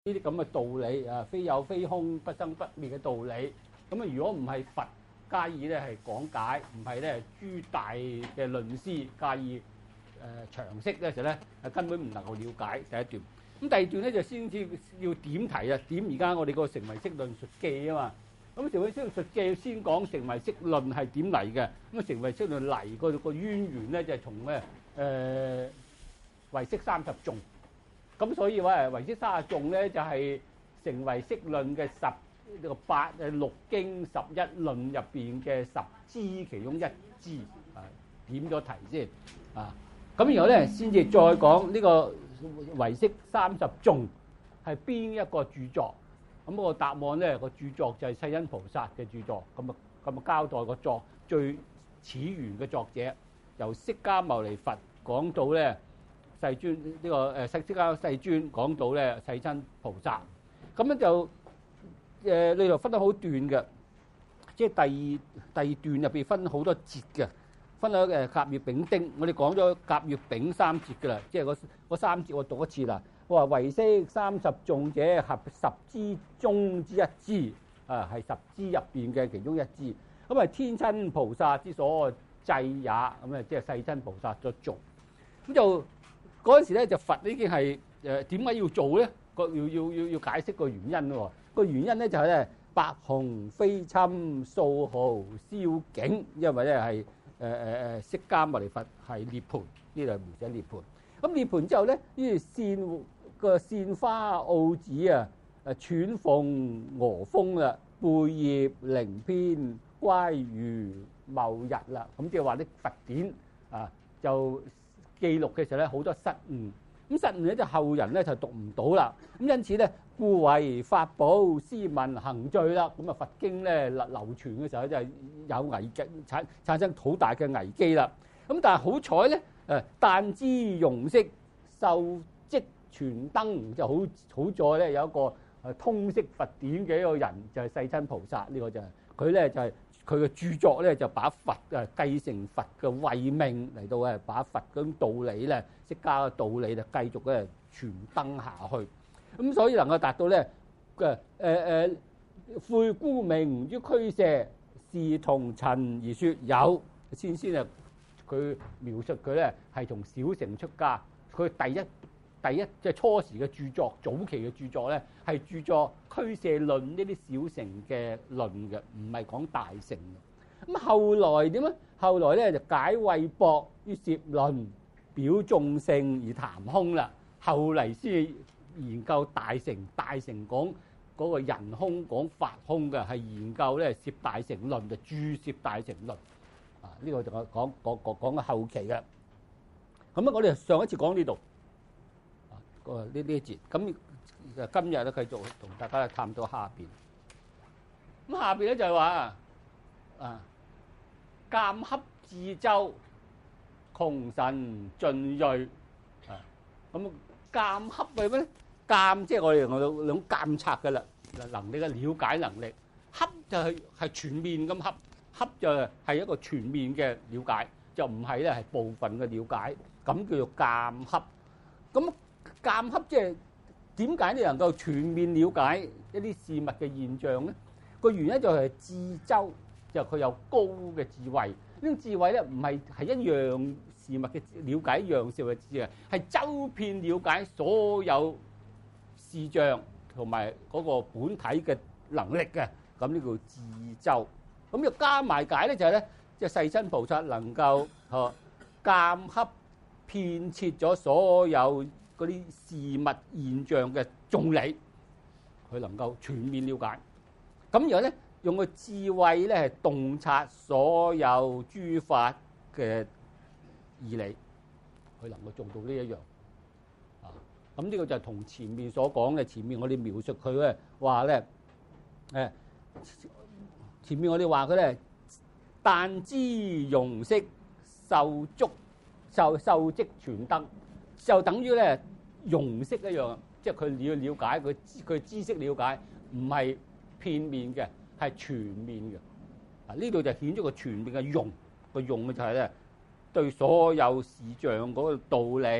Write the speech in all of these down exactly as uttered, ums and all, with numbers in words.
呢啲咁嘅道理啊，非有非空，不生不滅嘅道理。咁啊，如果唔係佛加以咧係講解，唔係咧諸大嘅論師加以誒、呃、詳釋嘅時候咧，係根本唔能夠了解第一段。咁第二段咧就先至要點題啊，點而家我哋個成唯識論述記啊嘛。咁成唯識論述記先講成唯識論係點嚟嘅。咁啊，成唯識論嚟個個淵源咧就係從咧誒唯識三十頌。咁所以話唯識三十頌咧就係成唯識論嘅十呢個八誒六經十一論入邊嘅十支其中一支啊，點咗題先啊。咁然後咧先至再講呢個唯識三十頌係邊一個著作。咁個答案咧個著作就係世親菩薩嘅著作。咁啊咁啊交代個作最始源嘅作者，由釋迦牟尼佛講到咧世尊呢、這個誒釋迦世尊講到咧世親菩薩。咁樣就誒呢度分得好段嘅，即係第二第二段入邊分好多節嘅，分咗誒甲乙丙丁。我哋講咗甲乙丙三節㗎啦，即係嗰三節我讀一次啦。我話唯識三十頌者，合十支中之一支，啊係十支入邊嘅其中一支。咁啊天親菩薩之所製也，咁啊即係世親菩薩所做。咁就嗰陣時咧就佛已經係誒點解要做咧？個要要要要解釋個原因喎。個原因咧就係咧白虹非侵素毫燒境，因為咧係誒誒誒釋迦牟尼佛係涅槃，呢度係描寫涅槃。咁涅槃之後咧，呢條線個線花奧子啊，誒喘鳳鵝風啦，背葉靈篇乖如謬日啦。咁即係話啲佛典啊，就記錄嘅時候咧好多失誤。咁失誤咧就後人咧就讀唔到啦。咁因此咧，故為法寶斯文行罪啦。咁啊佛經咧流流傳嘅時候就係有危機，產產生好大嘅危機啦。咁但係好彩咧，誒但知容色受即傳燈，就好好在咧有一個誒通識佛典嘅一個人就係世親菩薩。呢個就係佢咧就係佢嘅著作咧就把佛誒繼承佛嘅慧命嚟到誒把佛嗰種道理咧釋迦嘅道理就繼續咧傳燈下去。咁所以能夠達到咧嘅誒誒悔沽名於俱舍，是同塵而說有。先先啊，佢描述佢咧係從小乘出家，佢第一第一即係初時嘅著作，早期嘅著作咧係著作俱舍論呢啲小乘嘅論嘅，唔係講大乘嘅。咁後來點咧？後來咧就解慧博於攝論，表眾性而談空啦。後嚟先研究大乘，大乘講嗰個人空講法空嘅，係研究咧攝大乘論，就注攝大乘論。啊，呢個就我講講講講嘅後期嘅。咁啊，我哋上一次講呢度。個呢呢一節，咁今日咧繼續同大家探討下邊。咁下邊咧就係話啊，鑑洽智周，窮神盡銳啊。咁鑑洽係咩咧？鑑即係我哋用嗰種監察嘅啦，能力嘅了解能力。洽就係係全面咁洽，洽就係一個全面嘅了解，就唔係咧係部分嘅了解，咁叫做鑑洽。咁鑑洽即係點解你能夠全面了解一啲事物嘅現象咧？個原因就係智周，就佢有高嘅智慧。呢種智慧咧唔係係一樣事物嘅了解，一樣事物嘅智慧，係周遍了解所有視像同埋嗰個本體嘅能力嘅。咁呢叫智周。咁又加埋解咧就係咧，即係世親菩薩能夠呵鑑洽遍徹咗所有嗰啲事物現象嘅眾理，佢能夠全面了解。咁然後咧，用個智慧咧係洞察所有諸法嘅義理，佢能夠做到呢一樣。啊，咁呢個就係同前面所講嘅，前面我哋描述佢咧話咧，誒，前面我哋話佢咧，但知容色受足受受即傳燈，就等於咧。容色一樣，即係佢要了解佢佢知識了解，唔係片面嘅，係全面嘅。啊，呢度就顯咗個全面嘅容，個容嘅就係咧對所有視像嗰個道理、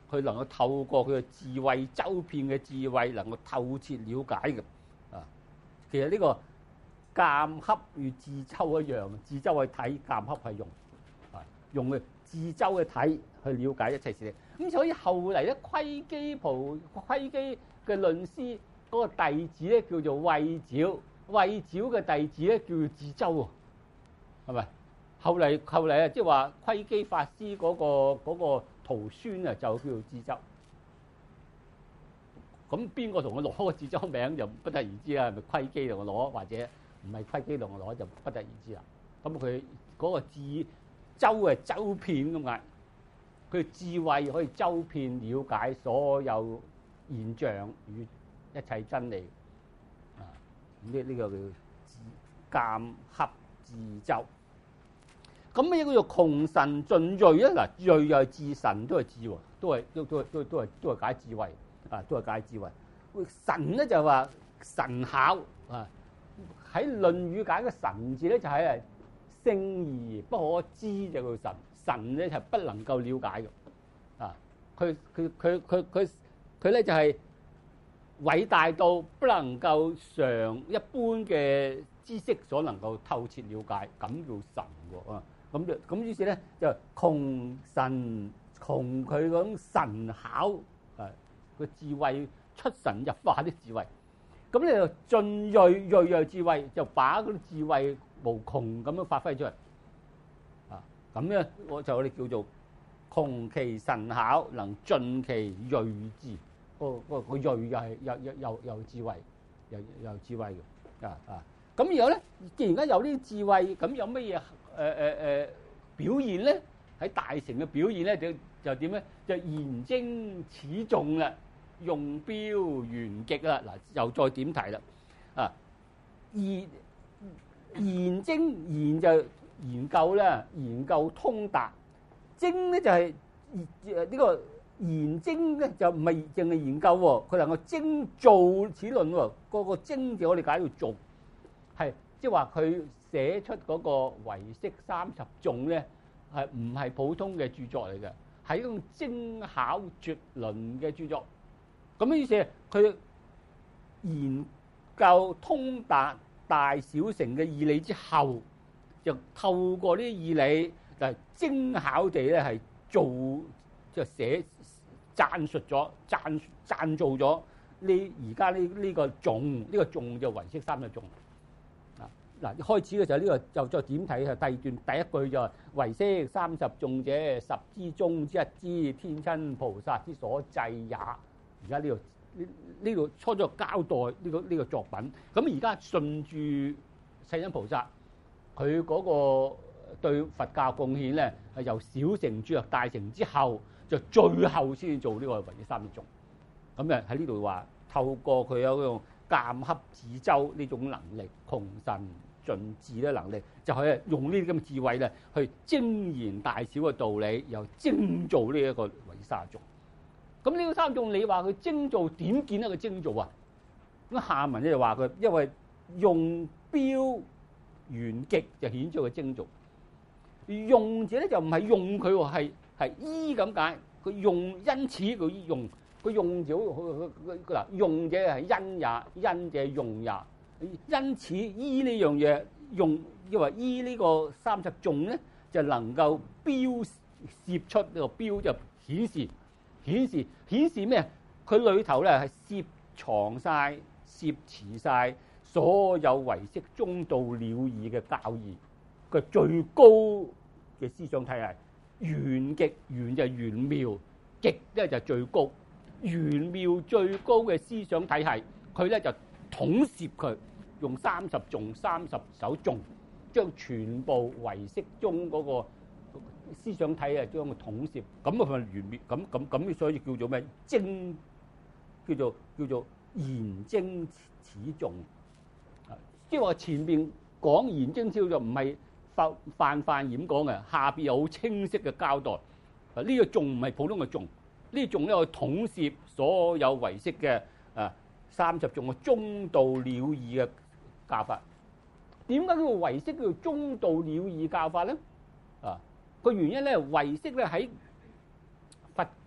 佢能夠透過佢嘅智慧、周遍嘅智慧，能夠透徹了解嘅啊。其實呢個鑑洽與智周一樣，智周去睇，鑑洽係用啊，用嘅智周去睇去了解一切事理。咁所以後嚟咧，窺基菩窺基嘅論師嗰個弟子咧叫做慧沼，慧沼嘅弟子咧叫做智周喎，係咪？後嚟後嚟啊，即係話窺基法師嗰個嗰個徒孫啊，就叫做智周。咁邊個同我攞個智周名就不得而知啦，係咪窺基同我攞，或者唔係窺基同我攞就不得而知啦。咁佢嗰個智周係周遍咁解，佢智慧可以周遍了解所有現象與一切真理。啊，呢呢個叫鑑洽智周。咁咩叫做窮神盡睿咧？嗱，睿又係智，神都係智喎，都係都都都都係都係解智慧啊，都係解智慧。神咧就係話神巧啊，喺《論語》解嘅神字咧就係誒聖而不可知就叫神，神咧係不能夠了解嘅啊。佢佢佢佢佢佢咧就係偉大到不能夠常一般嘅知識所能夠透徹了解，咁叫神喎啊。咁就咁於是咧就窮神窮佢嗰種神巧啊，個智慧出神入化啲智慧。咁你就盡睿睿又智慧，就把嗰啲智慧無窮咁樣發揮出嚟啊！咁咧我就我哋叫做窮其神巧，能盡其睿智。個個個睿又係又又又又智慧，又又智慧嘅啊啊！咁然後咧，既然而家有呢啲智慧，咁有乜嘢？誒誒誒表現咧，喺大成嘅表現咧就就點咧？就言精始眾啦，用標圓極啦。嗱，又再點題啦。啊，言言精言就研究啦，研究通達。精咧就係誒呢個言精咧就唔係淨係研究喎，佢能夠精造此論喎。個個精字我哋解到做，係即係話佢。寫出嗰個唯識三十頌咧，係唔係普通嘅著作嚟嘅，係一種精巧絕倫嘅著作。咁於是佢研究通達大小乘嘅義理之後，就透過呢啲義理，就係精巧地咧係做就寫讚述咗讚讚造咗呢而家呢呢個頌，呢、呢個頌就唯識三十頌。嗱，開始嘅時候呢個就再點睇啊？第二段第一句就係唯識三十頌者，十之中之一支，天親菩薩之所製也。而家呢度呢呢度初咗交代呢、呢個呢、呢個作品。咁而家順住世親菩薩佢嗰個對佛教貢獻咧，係由小乘轉入大乘之後，就最後先做呢個唯識三十頌。咁誒喺呢度話透過佢有嗰種鑑洽智周呢種能力，窮神盡智嘅能力，就可以用呢啲咁嘅智慧咧，去精研大小嘅道理，又精造呢一個唯識三十頌。咁呢個三十頌，你話佢精造點見得佢精造啊？咁下文咧就話佢因為用標圓極就顯出佢精造。用者咧就唔係用佢喎，係係依咁解。佢用因此佢用佢用咗佢嗱用者係因也，因者用也。因此依呢樣嘢用，因為依呢個三十頌咧，就能夠標攝出呢個標就顯示顯示顯示咩？佢裏頭咧係攝藏晒、攝持晒所有唯識中道了義嘅教義，佢最高嘅思想體系。圓極圓就係圓妙，極咧就係最高。圓妙最高嘅思想體系，佢咧就統攝佢。用三十頌、三十首頌，將全部唯識中嗰個思想體啊，將佢統攝，咁啊咪圓妙，咁咁咁，所以叫做咩？精叫做叫做言精始頌。即係話前邊講言精始就唔係泛泛泛演講嘅，下邊有好清晰嘅交代。啊，呢個頌唔係普通嘅頌，呢個頌咧可以統攝所有唯識嘅啊三十頌嘅中道了義嘅教法。點解叫做唯識叫做中道了義教法咧？啊，個原因咧，唯識咧喺佛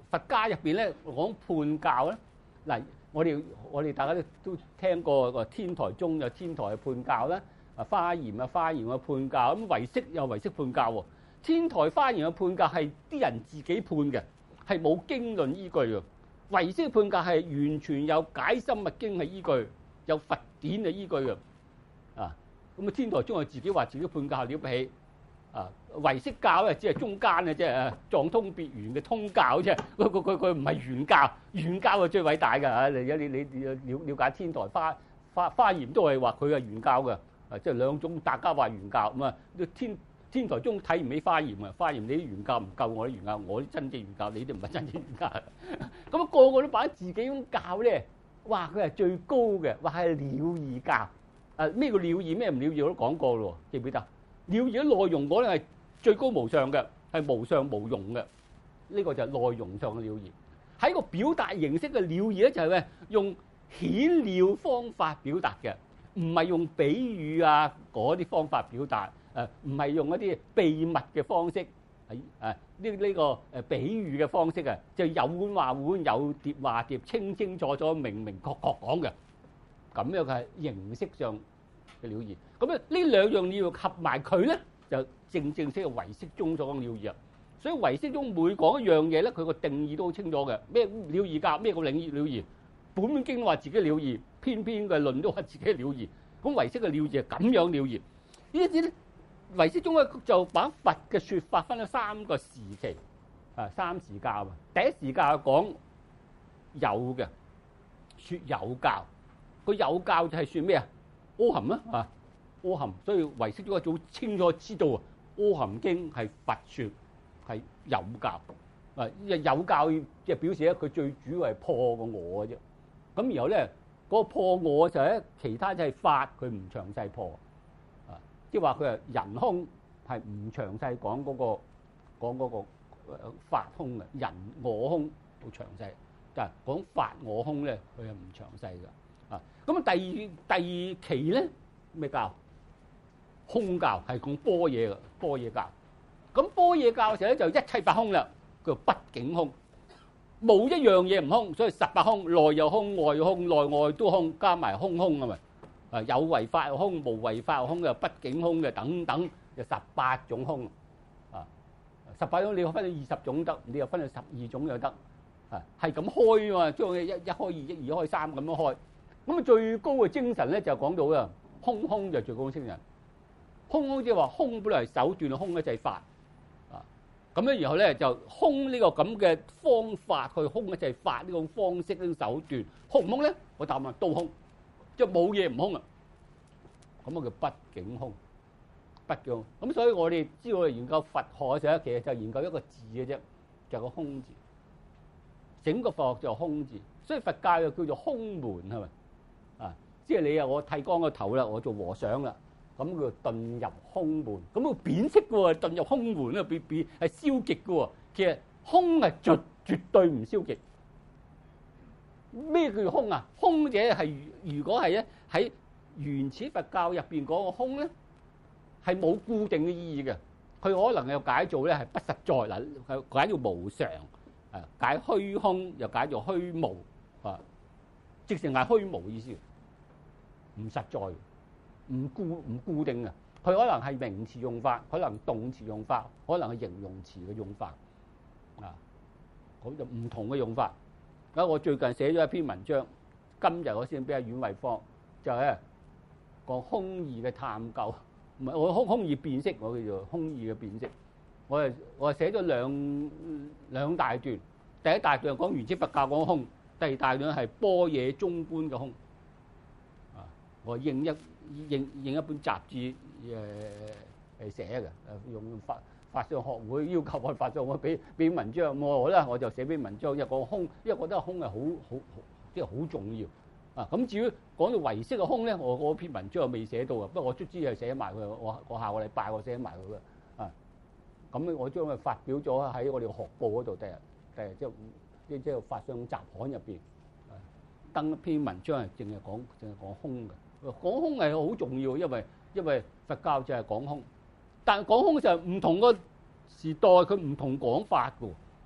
佛家入邊咧講判教咧，嗱我哋我哋大家都都聽過個天台宗有天台嘅判教啦，啊華嚴啊華嚴嘅判教，咁唯識有唯識判教喎。天台華嚴嘅判教係啲人自己判嘅，係冇經論依據嘅。唯識判教係完全有解深密經嘅依據，有佛典嘅依據嘅。啊，咁啊天台宗係自己話自己判教了不起。啊，唯識教咧只係中間嘅啫，藏通別圓嘅通教啫。佢佢佢佢唔係原教，原教係最偉大嘅嚇。你你你你了了解天台華華華嚴都係話佢係原教嘅，啊即係兩種大家話原教咁啊。天天台宗睇唔起華嚴啊，華嚴你啲原教唔夠我啲原教，我啲真正原教，你哋唔係真正原教。咁啊個個都擺自己咁教咧，哇佢係最高嘅，話係了義教。啊咩叫了義咩唔了義我都講過咯，記唔記得？了義嘅內容嗰啲係最高無上嘅，係無上無庸嘅。呢個就係內容上嘅了義。喺個表達形式嘅了義咧，就係咩？用顯了方法表達嘅，唔係用比喻啊嗰啲方法表達。誒唔係用一啲秘密嘅方式，係誒呢呢個誒比喻嘅方式啊，就有碗話碗，有碟話碟，清清楚楚、明明確確講嘅。咁樣嘅係形式上嘅了義。咁咧呢兩樣你要合埋佢咧，就正正式係唯識宗所講了義啊。所以唯識宗每講一樣嘢咧，佢個定義都好清楚嘅。咩了義教？咩叫領義了義？本本經話自己了義，偏偏嘅論都話自己了義。咁唯識嘅了義係咁樣了義。呢一啲咧。唯識宗咧就把佛嘅説法分咗三個時期，啊三時教啊。第一時教講有嘅，説有教。個有教就係説咩啊？阿含啊，啊阿含。所以唯識宗一早清楚知道啊，阿含經係佛説，係有教。啊，有教即係表示咧，佢最主要係破個我嘅啫。咁然後咧，嗰個破我就係其他就係法，佢唔詳細破。即係話佢係人空係唔詳細講嗰個講嗰個法空嘅，人我空好詳細，但係講法我空咧，佢係唔詳細㗎。啊，咁啊第二第二期咧咩教？空教係講般若嘅般若教。咁般若教嘅時候咧就一切百空啦，叫不境空，冇一樣嘢唔空，所以十八空，內有空，外有空，內外都空，加埋空空啊嘛。啊，有為法空，無為法空嘅，不境空嘅等等，就十八種空。啊，十八種你可分到二十種得，你又分到十二種又得。啊，係咁開啊嘛，將佢一一開二，一二開三咁樣開。咁啊最高嘅精神咧就講到啦，空空就最高嘅精神。空空即係話空本來係手段，空一切法。啊，咁樣然後咧就空呢個咁嘅方法去空一切法呢種方式呢種手段，空唔空咧？我答案都空。即係冇嘢唔空啊！咁啊叫不境空，不境空。咁所以我哋知道我哋研究佛學嘅時候，其實就研究一個字嘅啫，就係個空字。整個佛學就係空字，所以佛教又叫做空門係咪？啊，即係你啊，我剃光個頭啦，我做和尚啦，咁叫遁入空門。咁啊貶斥嘅喎，遁入空門咧，變變係消極嘅喎。其實空係絕絕對唔消極。咩叫做空啊？空者係如果係咧喺原始佛教入邊講個空咧，係冇固定嘅意義嘅。佢可能又解做咧係不實在嗱，解做無常，誒解虛空又解做虛無啊，直情係虛無意思，唔實在，唔固唔固定嘅。佢可能係名詞用法，可能動詞用法，可能係形容詞嘅用法啊，咁就唔同嘅用法。咁我最近寫咗一篇文章，今日我先俾阿阮惠芳，就係講空義嘅探究，唔係我空空義辨識，我叫做空義嘅辨識。我係我係寫咗兩兩大段，第一大段講原始佛教講空，第二大段係般若中觀嘅空。啊，我應一應應一本雜誌誒誒寫嘅，誒用法。法相學會要求我法相，我俾俾文章，我好啦，我就寫俾文章，因為個空，因為覺得空係好好即係好重要啊。咁至於講到唯識嘅空咧，我嗰篇文章我未寫到啊，不過我卒之係寫埋佢，我我下個禮拜我寫埋佢嘅啊。咁我將佢發表咗喺我哋學報嗰度，第日第日即係即即係法相雜刊入邊登一篇文章，係淨係講淨係講空嘅。講空係好重要，因為因為佛教就係講空。但係講空就係唔同個時代，佢唔同講法嘅。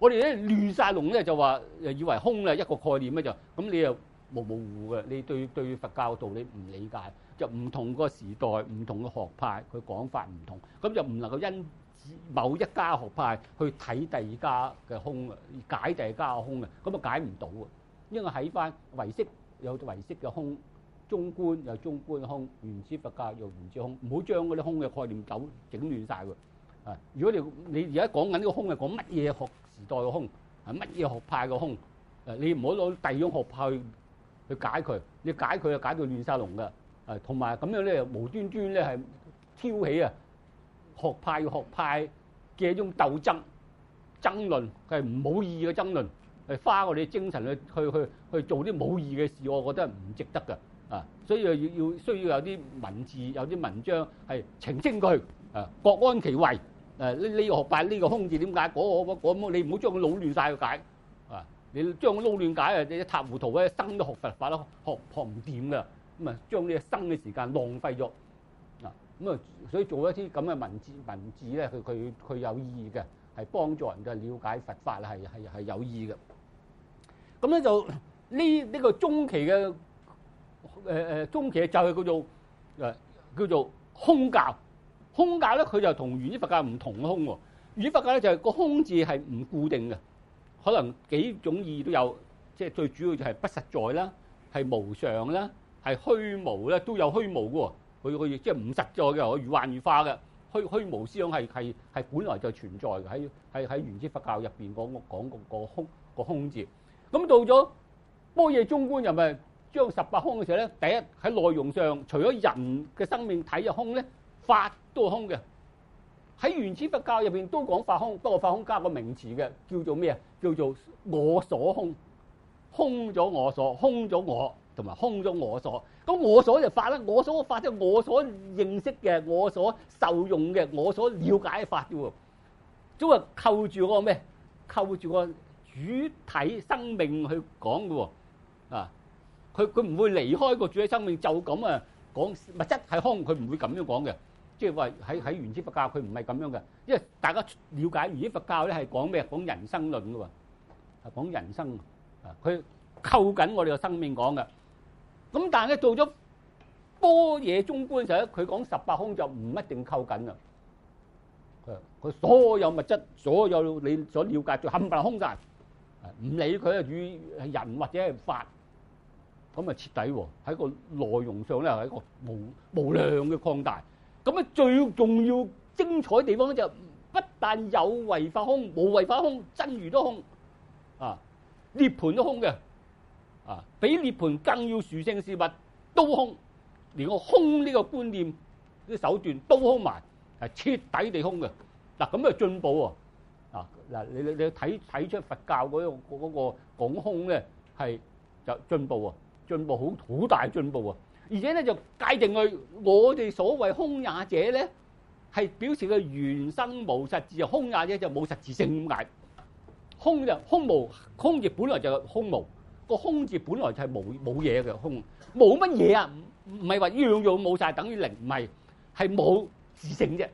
我哋咧亂晒龍咧就話誒以為空咧一個概念咧就咁你又模模糊糊嘅，你對對佛教道理唔理解，就唔同個時代、唔同嘅學派，佢講法唔同，咁就唔能夠因某一家學派去睇第二家嘅空啊，解第二家嘅空啊，咁啊解唔到啊。因為喺翻唯識有唯識嘅空，中觀有中觀嘅空，原始佛教有原始空，唔好將嗰啲空嘅概念搞整亂晒喎。啊，如果你你而家講緊呢個空係講乜嘢學時代嘅空，係乜嘢學派嘅空？誒，你唔好攞第二種學派去去解佢，你解佢就解到亂晒龍㗎。誒，同埋咁樣咧，無端端咧係挑起啊學派與學派嘅一種鬥爭爭論，係冇意義嘅爭論，係花我哋精神去去去去做啲冇意義嘅事，我覺得唔值得㗎。啊，所以要要需要有啲文字，有啲文章係澄清佢，誒各安其位。誒呢呢個學派呢個空字點解？嗰個嗰個你唔好將佢撈亂曬個解。啊，你將佢撈亂解啊，你一塌糊塗咧，生都學佛法咯，學學唔掂㗎。咁啊，將你生嘅時間浪費咗。啊，咁啊，所以做一啲咁嘅文字文字咧，佢佢佢有意義嘅，係幫助人嘅了解佛法係係係有意義嘅。咁咧就呢呢個中期嘅誒誒中期就係叫做誒叫做空教。空教咧，佢就同原始佛教唔同嘅空喎。原始佛教咧就係個空字係唔固定嘅，可能幾種意義都有，即係最主要就係不實在啦，係無常啦，係虛無咧，都有虛無嘅喎。佢佢即係唔實在嘅，如幻如化嘅虛虛無思想係係係本來就存在嘅，喺喺喺原始佛教入邊講講個個空個空字。咁到咗般若中觀又咪將十八空嘅時候咧，第一喺內容上，除咗人嘅生命體嘅空咧，法都係空嘅。喺原始佛教入邊都講法空，不過法空加個名詞嘅，叫做咩啊？叫做我所空，空咗我所，空咗我，同埋空咗我所。咁我所就法啦，我所嘅法即係我所認識嘅，我所受用嘅，我所了解嘅法啫喎。都係扣住個咩？扣住個主體生命去講嘅喎。啊，佢佢唔會離開個主體生命就咁啊講物質係空，佢唔會咁樣講嘅。即係話喺喺原始佛教佢唔係咁樣嘅，因為大家了解原始佛教咧係講咩？講人生論嘅喎，係講人生啊，佢扣緊我哋嘅生命講嘅。咁但係咧到咗般若中觀嘅時候咧，佢講十八空就唔一定扣緊啦。佢佢所有物質，所有你所了解就冚唪唥空曬，唔理佢係與人或者係法，咁啊徹底喎。喺個內容上咧係一個無無量嘅擴大。咁啊，最重要精彩嘅地方就不但有為法空，無為法空，真如都空，啊，涅槃都空嘅，啊，比涅槃更要殊勝事物都空，連個空呢個觀念啲手段都空埋，係徹底地空嘅。嗱，咁啊進步喎，啊嗱，你你你睇睇出佛教嗰個嗰個講空咧係就進步喎，進步好好大進步喎。而且咧就界定佢，我哋所謂空也者咧，係表示佢原生無實質，空也者就冇實質性咁解。空就空無，空字本來就係空無，個空字本來就係冇冇嘢嘅空，冇乜嘢啊！唔唔係話樣樣冇晒等於零，唔係，係冇自性啫。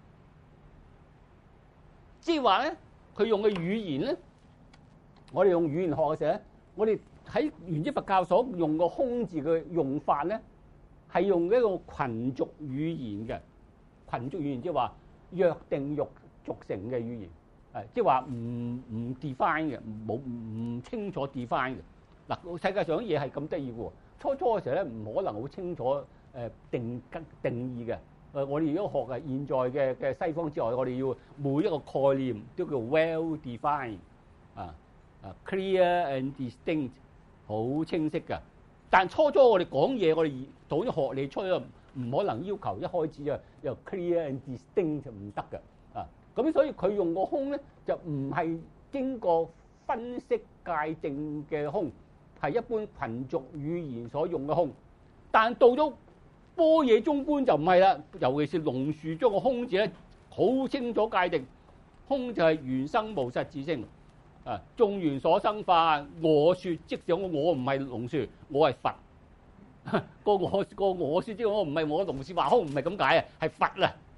即係話咧，佢用嘅語言咧，我哋用語言學嘅時候咧，我哋喺原始佛教所用個空字嘅用法咧，係用一個群族語言嘅群族語言，即係話約定俗俗成嘅語言，係即係話唔唔 define 嘅，冇唔清楚 define 嘅。嗱，世界上啲嘢係咁得意嘅喎，初初嘅時候咧唔可能好清楚誒定定義嘅。誒，我哋如果學嘅現在嘅嘅西方之外，我哋要每一個概念都叫 well defined 啊啊 clear and distinct。好清晰㗎，但初初我哋講嘢，我哋讀啲學理出嚟唔可能要求一開始就又 clear and distinct 就唔得㗎啊！咁所以佢用個空咧就唔係經過分析界定嘅空，係一般群族語言所用嘅空。但到咗般若中觀就唔係啦，尤其是龍樹將個空字咧好清楚界定，空就係原生無實自性。啊！眾緣所生化，我説即係我，我唔係龍樹，我係佛。個我個我説即係我唔係我龍樹話空，唔係咁解啊，係佛啊！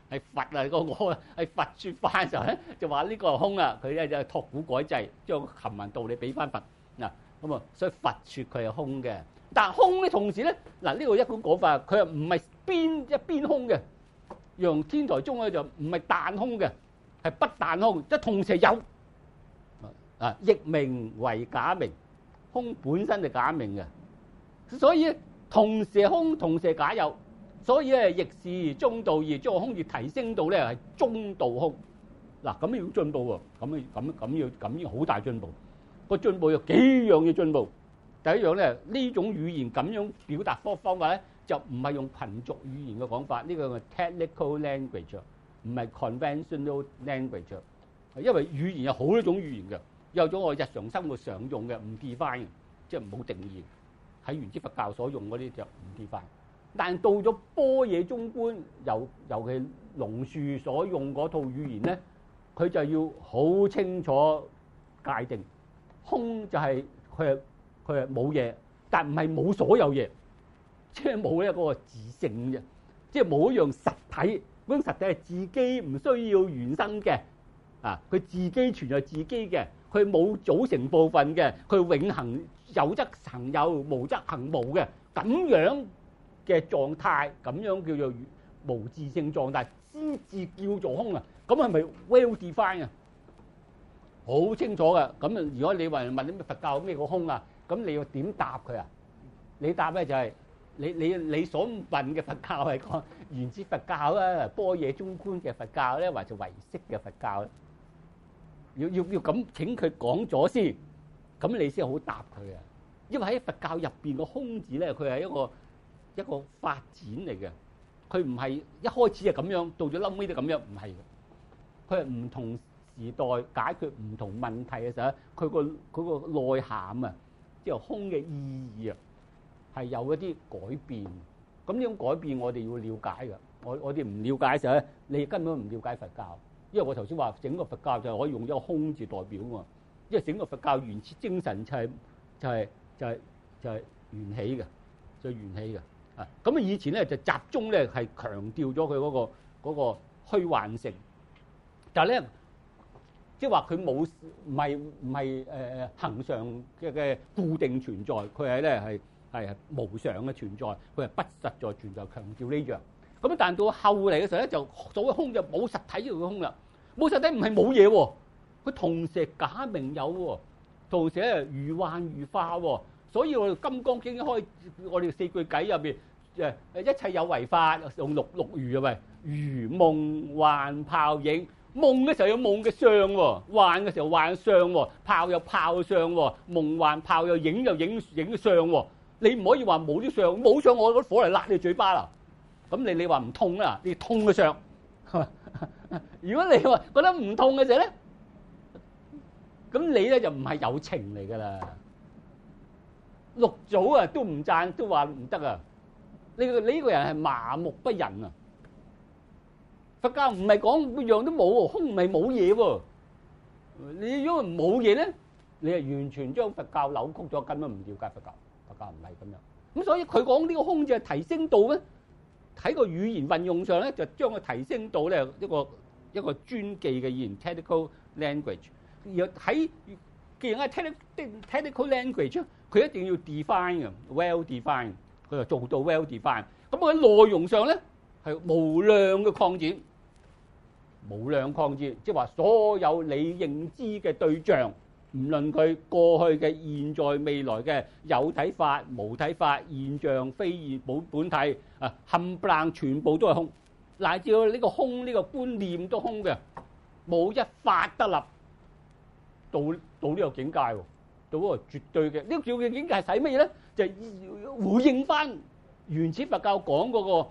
係佛啊個我係佛説法嘅時候咧，就話呢個係空啊，佢咧就託古改制，將琴文道理俾翻佛嗱，咁啊，所以佛説佢係空嘅。但係空咧，同時咧嗱，呢個一種講法，佢又唔係邊一邊空嘅，用天台宗咧就唔係但空嘅，係不但空，即係同時有啊，亦名為假名，空本身就假名嘅，所以同時係空，同時係假有，所以咧亦是中道義，將個空字提升到咧係中道空。嗱，咁要進步喎，咁咁咁要咁要好大進步。個進步有幾樣要進步。第一樣咧，呢種語言咁樣表達方方法咧，就唔係用頻俗語言嘅講法，呢個係 technical language，唔係 conventional language。因為語言有好多種語言嘅，有種我日常生活常用嘅唔 define，即係冇定義。喺原始佛教所用嗰啲就唔 define。但到咗般若中觀，尤尤其龍樹所用嗰套語言咧，佢就要好清楚界定，空就係佢係。佢係冇嘢，但唔係冇所有嘢，即係冇一個自性啫，即係冇一樣實體。嗰種實體係自己唔需要原生嘅，啊，佢自己存在自己嘅，佢冇組成部分嘅，佢永恆有則恒有，無則恒無嘅咁樣嘅狀態，咁樣叫做無自性狀態，先至叫做空啊！咁係咪 well defined 啊？好清楚嘅。咁啊，如果你話問啲咩佛教咩個空啊？咁你要點答佢啊？你答咧就係、是、你你你所問嘅佛教係講原始佛教啊，般若中觀嘅佛教咧，或者唯識嘅佛教咧，要要要咁請佢講咗先，咁你先好答佢啊！因為喺佛教入邊個空字咧，佢係一個一個發展嚟嘅，佢唔係一開始係咁樣，到咗後尾都咁樣，唔係嘅，佢係唔同時代解決唔同問題嘅時候，佢個佢個內涵啊。即係空嘅意義啊，係有一啲改變。咁呢種改變我哋要了解嘅。我我哋唔了解嘅時候咧，你根本唔了解佛教。因為我頭先話整個佛教就係可以用一個空字代表啊嘛。因為整個佛教原始精神就係就係就係就係緣起嘅，就係緣起嘅。啊，咁啊以前咧就集中咧係強調咗佢嗰個嗰個虛幻性，但係咧。即係話佢冇唔係唔係誒恆常嘅嘅固定存在，佢係咧係係無常嘅存在，佢係不實在存在，強調呢樣。咁但到後嚟嘅時候咧，就所謂空就冇實體嘅空啦。冇實體唔係冇嘢喎，佢同時假名有喎，同時咧如幻如化喎。所以我哋《金剛經》開我哋四句偈入邊誒誒一切有為法，用六六如啊咪如夢幻泡影。夢嘅時候有夢嘅相喎，幻嘅時候幻相喎，泡有泡相喎，夢幻泡有影有影影相喎。你唔可以話冇啲相，冇相我攞火嚟焫你嘴巴啦。咁你你話唔痛啦，你痛嘅相。如果你話覺得唔痛嘅時候咧，咁你咧就唔係有情嚟㗎啦。六祖啊都唔贊，都話唔得啊。呢個呢個人係麻木不仁啊。佛教唔係講乜樣都冇喎，空唔係冇嘢喎。你如果冇嘢咧，你係完全將佛教扭曲咗，根本唔了解佛教。佛教唔係咁樣。咁所以佢講呢個空字係提升到咧，喺個語言運用上咧，就將佢提升到咧一個一個專技嘅語言 technical language。而喺既然係 technical language，佢一定要 define 嘅 well define，佢就做到 well define。咁佢喺內容上咧係無量嘅擴展。無量擴展，即係話所有你認知嘅對象，唔論佢過去嘅、現在、未來嘅有體法、無體法、現象、非現本本體啊，冚唪唥全部都係空，乃至呢個空呢個觀念都空嘅，冇一法得立。到到呢個境界喎，到嗰個絕對嘅呢、這個叫嘅境界係使乜嘢咧？就係、回應翻原始佛教講嗰個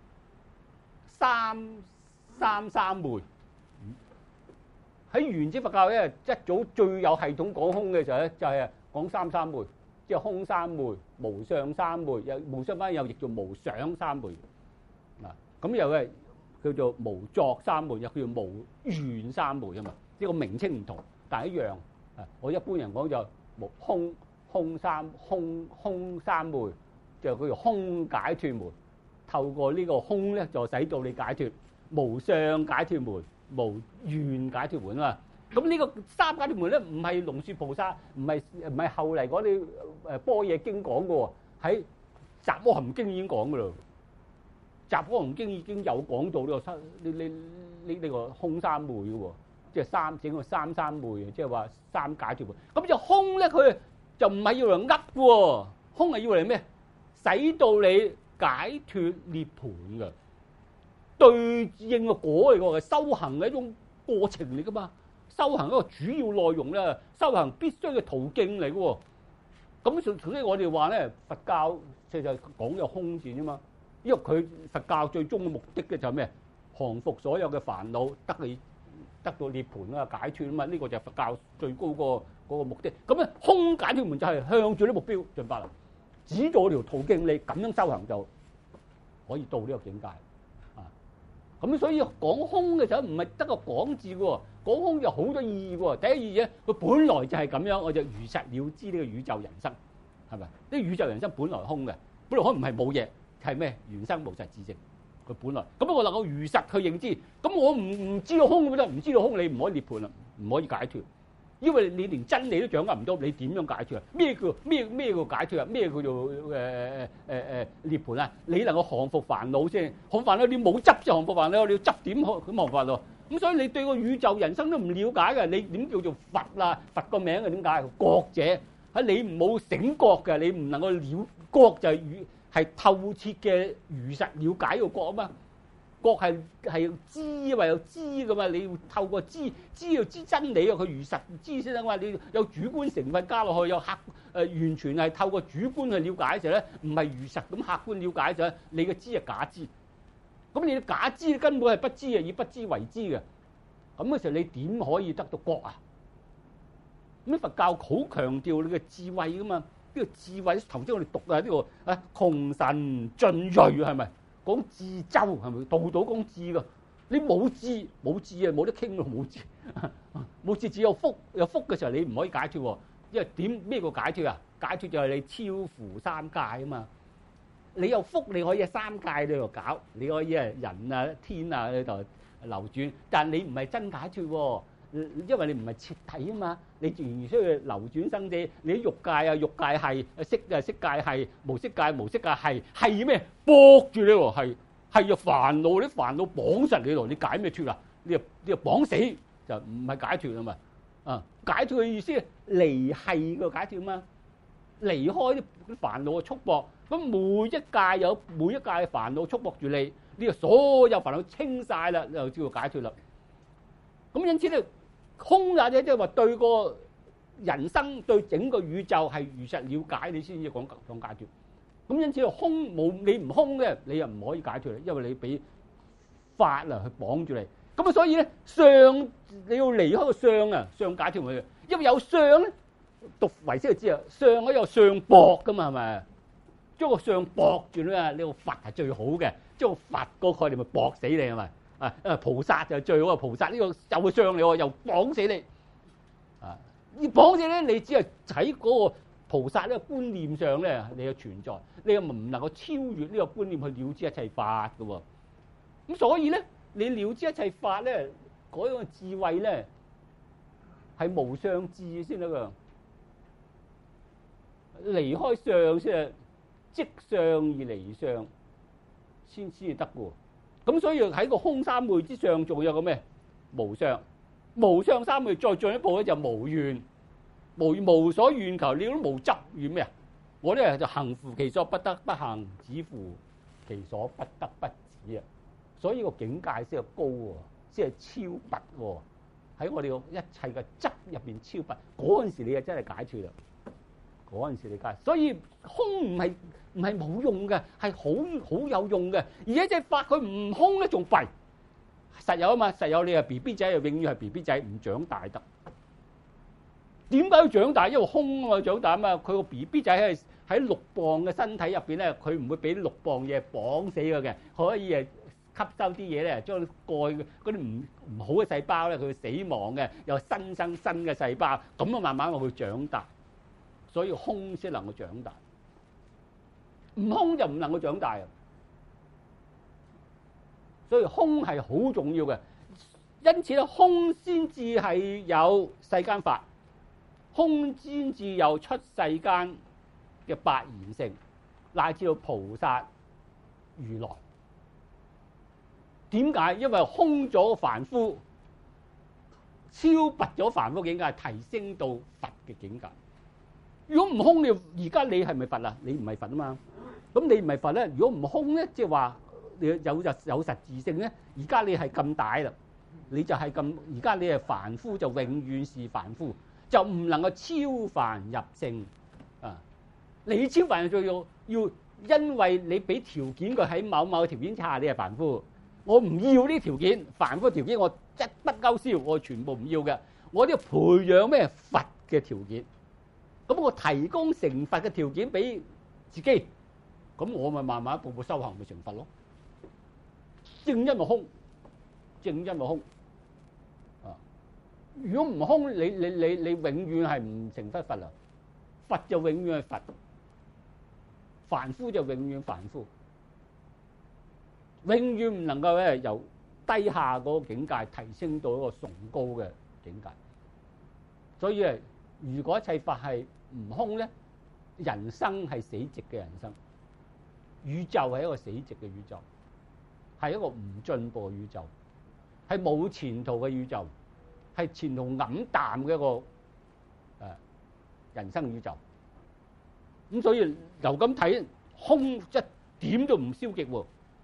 三。三三昧喺原始佛教咧，一早最有系統講空嘅時候咧，就係講三三昧，即係空三昧、無相三昧，有無相翻又譯做無想三昧嗱。咁又係叫做無作三昧，又叫做無願三昧啊嘛。呢個名稱唔同，但係一樣啊。我一般人講就無空空三空空三昧，就叫做空解脫門。透過呢個空咧，就使到你解脫。 無相解脫門、無願解脫門啊嘛。咁呢個三解脫門咧，唔係龍樹菩薩，唔係唔係後嚟嗰啲誒般若經講嘅喎，喺《雜阿含經》已經講嘅咯。《雜阿含經》已經有講到呢個三呢呢呢呢個空三昧嘅喎，即係三整個三三昧，即係話三解脫門。咁就空咧，佢就唔係要嚟噏嘅喎，空係要嚟咩？使到你解脫涅槃嘅，對應嘅果嚟嘅，修行嘅一種過程嚟噶嘛。修行一個主要內容咧，修行必須嘅途徑嚟嘅喎。咁所以我哋話咧，佛教其實講有空字啫嘛。因為佢佛教最終嘅目的咧就係咩？降服所有嘅煩惱，得你得到涅槃啊，解脫啊嘛。呢、這個就係佛教最高個嗰個目的。咁咧，空解脫門就係向住呢目標進發啦。指咗條途徑，你咁樣修行就可以到呢個境界啊。咁所以講空嘅時候唔係得個講字嘅喎，講空有好多意義喎。第一意義咧，佢本來就係咁樣，我就如實了知呢個宇宙人生係咪？呢、這個、宇宙人生本來空嘅，本來空唔係冇嘢。係咩？原生無實自證，佢本來咁我能夠如實去認知，咁我唔唔知道空咁得，唔知道空你唔可以涅槃啦，唔可以解脫，因為你連真理都掌握唔到，你點樣解脫啊？咩叫咩咩叫解脫啊？咩叫做誒誒誒誒涅槃啊？你能夠降服煩惱先，降煩惱你冇執就降服煩惱，你要執點降咁降煩惱？咁所以你對個宇宙人生都唔了解嘅，你點叫做佛啦？佛個名係點解？覺者喺你冇醒覺嘅，你唔能夠了覺就係宇。係透徹嘅如實了解個覺啊嘛，覺係係知啊嘛，有知噶嘛，你要透過知，知要知真理啊，佢如實知先得嘛。你有主觀成分加落去，有客誒、呃、完全係透過主觀去了解嘅時候咧，唔係如實咁客觀了解嘅時候，你嘅知係假知。咁你嘅假知根本係不知啊，以不知為知嘅。咁嘅時候你點可以得到覺啊？咁佛教好強調你嘅智慧噶嘛。呢個智慧頭先我哋讀啊，呢個啊窮神盡銳係咪講智周係咪？度度講智噶，你冇智冇智啊，冇得傾咯，冇智冇智只有福，有福嘅時候你唔可以解脫喎。因為點咩叫解脫啊？解脫就係你超乎三界啊嘛。你有福你可以喺三界呢度搞，你可以係人啊天啊呢度流轉，但你唔係真解脫喎。因為你唔係徹底啊嘛，你仍然需要流轉生死。你啲欲界啊，欲界係；色啊，色界係；無色界，無色界係。係咩？綁住你喎，係係要煩惱，啲煩惱綁實你度，你解咩脫啊？你又你又綁死就唔係解脫啊嘛。啊，解脫嘅意思係離係個解脫啊嘛，離開啲啲煩惱嘅束縛。咁每一界有每一界嘅煩惱束縛住你，呢個所有煩惱清晒啦，就叫做解脫啦。咁因此咧。空也者即係話對個人生對整個宇宙係如實了解，你先至講講解脫。咁因此空冇你唔空嘅，你又唔可以解脫，因為你俾法啊去綁住你。咁啊，所以咧相你要離開個相啊，相解脫佢。因為有相咧，讀唯識就知啊，相可以有相縛噶嘛，係咪？將個相縛住咧，呢個佛係最好嘅，將個佛個概念咪縛死你係咪？啊！誒菩薩就最好啊！菩薩呢個又會傷你喎，又綁死你啊！要綁死咧，你只係喺嗰個菩薩呢個觀念上咧，你嘅存在，你又唔能夠超越呢個觀念去了知一切法嘅喎。咁所以咧，你了知一切法咧，嗰個智慧咧係無相智先得㗎，離開相先係即相而離相先先至得㗎。咁所以喺個空三昧之上，仲有個咩無相？無相三昧再進一步咧，就無願，無無所願求，你都無執願咩啊？我咧就行乎其所不得不行，止乎其所不得不止啊！所以個境界先係高喎，先係超拔喎。喺我哋個一切嘅執入邊超拔，嗰陣時你就真係解脫啦。嗰陣時你解，所以空唔係唔係冇用嘅，係好好有用嘅。而且隻法佢唔空咧，仲弊。實有啊嘛，實有你係 B B 仔，又永遠係 B B 仔，唔長大得。點解要長大？因為空啊嘛，長大啊嘛。佢個 B B 仔係喺六磅嘅身體入邊咧，佢唔會俾六磅嘢綁死佢嘅，可以誒吸收啲嘢咧，將蓋嗰啲唔唔好嘅細胞咧，佢會死亡嘅，又新生新嘅細胞，咁啊慢慢我會長大。所以空先能夠長大，唔空就唔能夠長大啊！ 所以空係好重要嘅。因此咧，空先至係有世間法，空先至有出世間嘅百賢聖，乃至到菩薩如來。點解？因為空咗凡夫，超拔咗凡夫境界，提升到佛嘅境界。如果唔空，你而家你係咪佛啊？你唔係佛啊嘛。咁你唔係佛咧？如果唔空咧，即係話你有有有實自性咧。而家你係咁大啦，你就係咁。而家你係凡夫，就永遠是凡夫，就唔能夠超凡入聖啊！你超凡就要要，因為你俾條件佢喺某某條件下，你係凡夫。我唔要呢條件，凡夫條件我一筆勾銷，我全部唔要嘅。我都要培養咩佛嘅條件。咁我提供成佛嘅條件俾自己，咁我咪慢慢一步步修行，咪成佛咯。正因為空，正因為空啊！如果唔空，你你你你永遠係唔成佛佛啦。佛就永遠係佛，凡夫就永遠凡夫。永遠唔能夠咧由低下嗰個境界提升到一個崇高嘅境界。所以誒，如果一切法係唔空咧，人生係死寂嘅人生，宇宙係一個死寂嘅宇宙，係一個唔進步嘅宇宙，係冇前途嘅宇宙，係前途黯淡嘅一個誒人生宇宙。咁所以由咁睇，空一點都唔消極喎。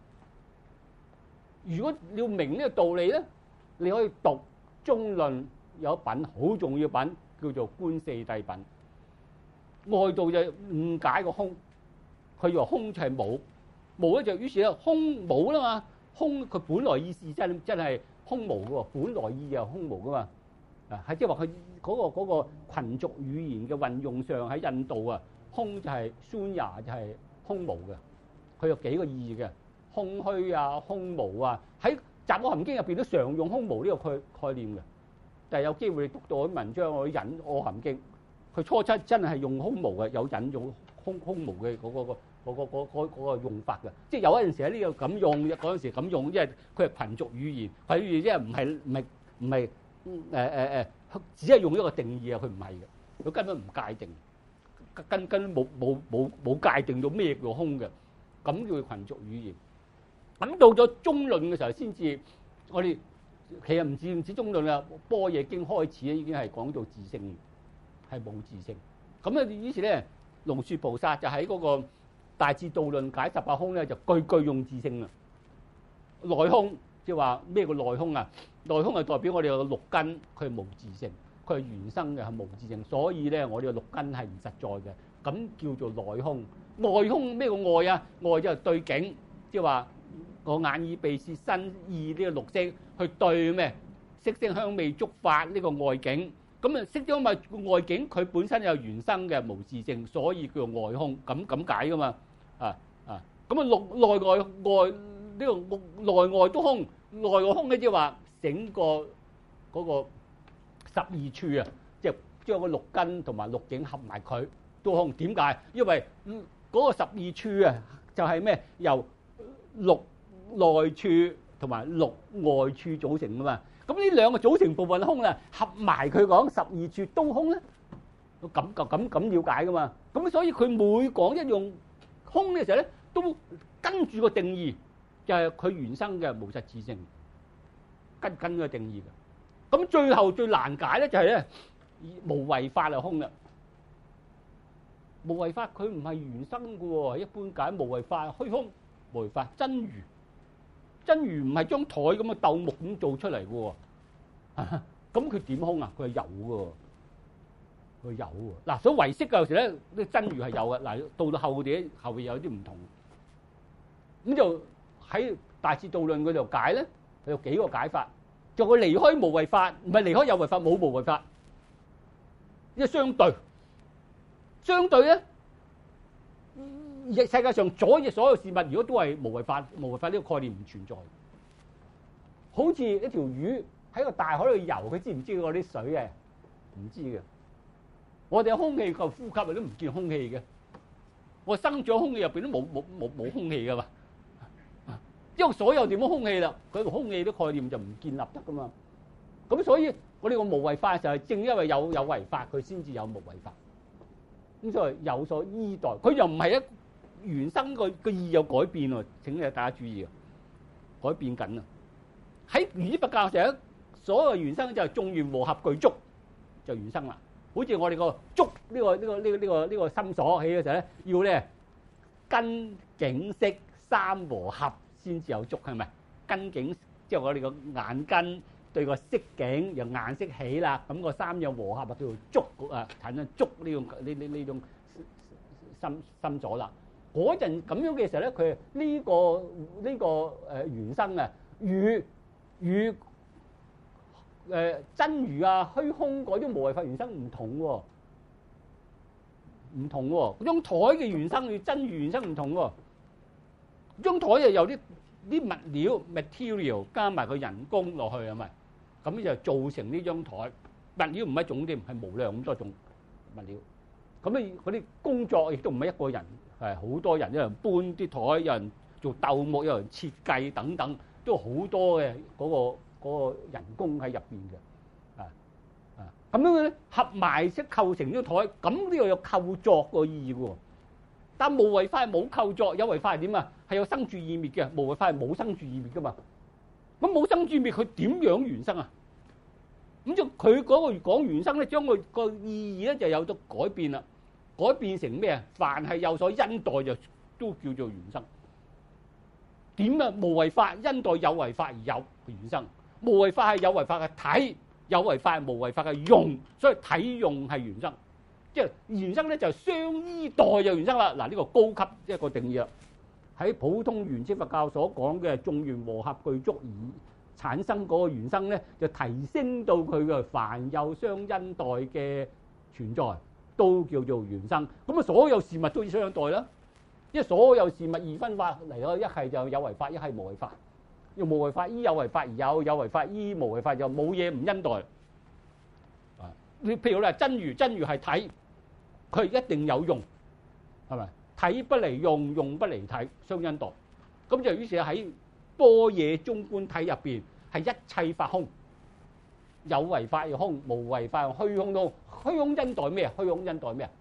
如果你要明呢個道理咧，你可以讀中論有一品好重要品叫做觀四諦品。外道就誤解個空，佢以為空就係冇，冇咧就於是咧空冇啦嘛，空佢本來意思真真係空無嘅喎，本來意係空無嘅嘛。啊，係即係話佢嗰個嗰個羣族語言嘅運用上喺印度啊，空就係 shunya 就係空無嘅，佢有幾個意義嘅。空虛啊，空無啊，喺《雜我含經》入邊都常用空無呢個概概念嘅。但係有機會你讀到啲文章，我引《我含經》，佢初七真係用空無嘅，有引用空空無嘅嗰個個嗰個嗰嗰嗰個用法嘅。即係有一陣時喺呢個咁用，嗰陣時咁用，因為佢係群族語言，佢語言即係唔係唔係唔係誒誒誒，只係用一個定義啊，佢唔係嘅，佢根本唔界定，根根冇冇冇冇界定到咩叫空嘅，咁叫群族語言。咁到咗中論嘅時候，先至我哋其實唔止唔止中論啦，般若經開始咧已經係講到自性，係冇自性。咁咧於是咧，龍樹菩薩就喺嗰個大智度論解十八空咧，就句句用自性啦。內空即係話咩叫內空啊？內空係代表我哋個六根佢係無自性，佢係原生嘅係無自性，所以咧我哋個六根係唔實在嘅，咁叫做內空。外空咩叫外啊？外就係對境，即係話。我眼耳鼻舌身意呢個六識去對咩色聲香味觸法呢個外境，咁啊色聲香味外境佢本身有原生嘅無自性，所以叫做外空，咁咁解噶嘛。啊啊咁啊內內外外呢個內外都空，內外空嘅即係話整個嗰個十二處啊，即係將個六根同埋六境合埋佢都空。點解？因為嗰個十二處啊就係咩由六內處同埋六外處組成噶嘛，咁呢兩個組成部分空啦，合埋佢講十二處都空咧，咁咁咁了解噶嘛。咁所以佢每講一樣空嘅時候咧，都跟住個定義，就係佢原生嘅無實自性，跟跟個定義嘅。咁最後最難解咧就係咧無為法係空啦，無為法佢唔係原生嘅喎，一般解無為法虛空，無為法真如。真如唔係張台咁嘅鬥木咁做出嚟嘅喎，咁佢點空啊？佢係有嘅，佢有喎。嗱，所以唯識嘅有時咧，啲真如係有嘅。嗱，到到後啲後邊有啲唔同，咁就喺大智度論嗰度解咧，佢有幾個解法。就佢離開無為法，唔係離開有為法，冇無為法，因為相對，相對咧。世界上所有所有事物，如果都係無為法，無為法呢個概念唔存在。好似一條魚喺個大海度游，佢知唔知嗰啲水嘅？唔知嘅。我哋有空氣夠呼吸，都唔見空氣嘅。我生長空氣入邊都冇冇冇冇空氣噶嘛。 因為所有地方空氣啦，佢個空氣啲概念就唔建立得噶嘛。咁所以我哋個無為法就係正因為有有為法，佢先至有無為法。咁所以有所依代，佢又唔係一原生個個意有改變喎。請大家注意啊，改變緊啊！喺原始佛教上，所有原生就係眾緣和合具足就原生啦。好似我哋個足呢個呢個呢個呢個呢個心所起嘅時候咧，要咧根境識三和合先至有足，係咪？根境即係我哋個眼根對個色境由眼色起啦，咁個三樣和合啊叫做足啊，產生足呢種呢呢呢種心心所啦。嗰陣咁樣嘅時候咧，佢呢個呢個誒原生啊，與與誒真如啊虛空嗰種無為法原生唔同喎，唔同喎。嗰張台嘅原生與真如原生唔同喎。張台又有啲啲物料 material 加埋個人工落去係咪？咁就造成呢張台。物料唔係一種添，係無量咁多種物料。咁你嗰啲工作亦都唔係一個人，係好多人，有人搬啲台，有人做鬥木，有人設計等等，都好多嘅嗰個嗰個人工喺入邊嘅。啊啊咁樣咧合埋即構成張台，咁呢個有構作個意義喎。但無為法係冇構作，有為法係點啊？係有生住異滅嘅，無為法係冇生住異滅噶嘛。咁冇生住異滅，佢點樣原生啊？咁就佢嗰個講原生咧，將佢個意義咧就有咗改變啦。改變成咩啊？凡係有所因代就都叫做原生。點啊？無為法因代有為法而有原生，無為法係有為法嘅體，有為法係無為法嘅用，所以體用係原生。即係原生咧就相依代就原生啦。嗱，呢個高級一個定義啦。喺普通原始佛教所講嘅眾緣和合具足而產生嗰個原生咧，就提升到佢嘅凡有相因代嘅存在都叫做原生。咁啊，所有事物都要相因代啦。因為所有事物二分法嚟咯，一係就有為法，一係無為法。用無為法依有為法而有，有為法依無為法就冇嘢唔因代。啊，你譬如咧真如，真如係體。佢一定有用，係咪？體不離用，用不離體，相因代。咁就於是喺般若中觀體入邊，係一切法空，有為法又空，無為法又虛空都。虛空因代咩啊？虛空因代咩啊？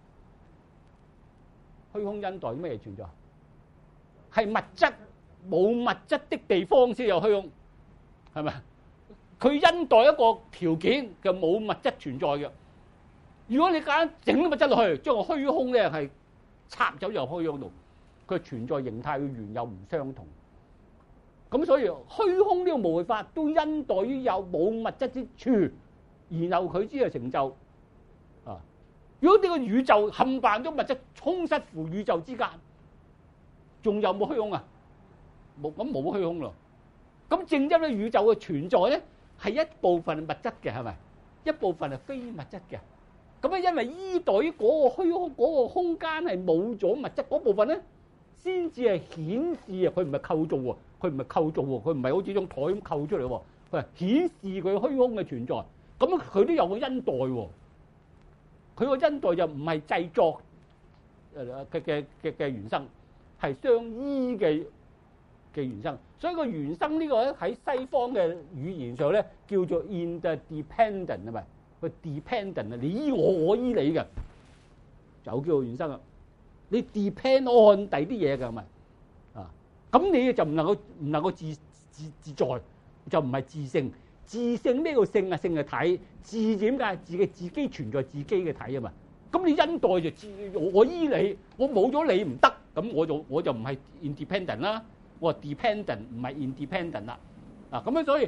虛空因代咩存在？係物質，冇物質的地方先有虛空，係咪？佢因代一個條件就冇物質存在嘅。如果你揀整啲物質落去，將個虛空咧係插走入虛空度，佢存在形態嘅原有唔相同。咁所以虛空呢個無為法都因代於有冇物質之處，然後佢先係成就。啊！如果呢個宇宙冚唪唥都物質充塞乎宇宙之間，仲有冇虛空啊？冇，咁冇虛空咯。咁正因為宇宙嘅存在咧係一部分物質嘅，係咪？一部分係非物質嘅。咁啊，因為依代嗰個虛空嗰個空間係冇咗物質嗰部分咧，先至係顯示啊，佢唔係構造喎，佢唔係構造喎，佢唔係好似張台咁構出嚟喎，佢係顯示佢虛空嘅存在。咁佢都有個因代喎，佢個因代就唔係製作誒嘅嘅嘅嘅原生，係相依嘅嘅原生。所以個原生呢個咧喺西方嘅語言上咧叫做 interdependent 啊嘛。佢 dependent 啊，你依我，我依你嘅，就叫做原生啊。你 depend on 第啲嘢㗎嘛，啊，咁你就唔能夠唔能夠自自自在，就唔係自性。自性咩叫性啊？性係體，自點解？自己自己存在自己嘅體啊嘛。咁你因代就自我，我依你，我冇咗你唔得，咁我就我就唔係 independent 啦，我係 dependent 唔係 independent 啦。啊，咁樣所以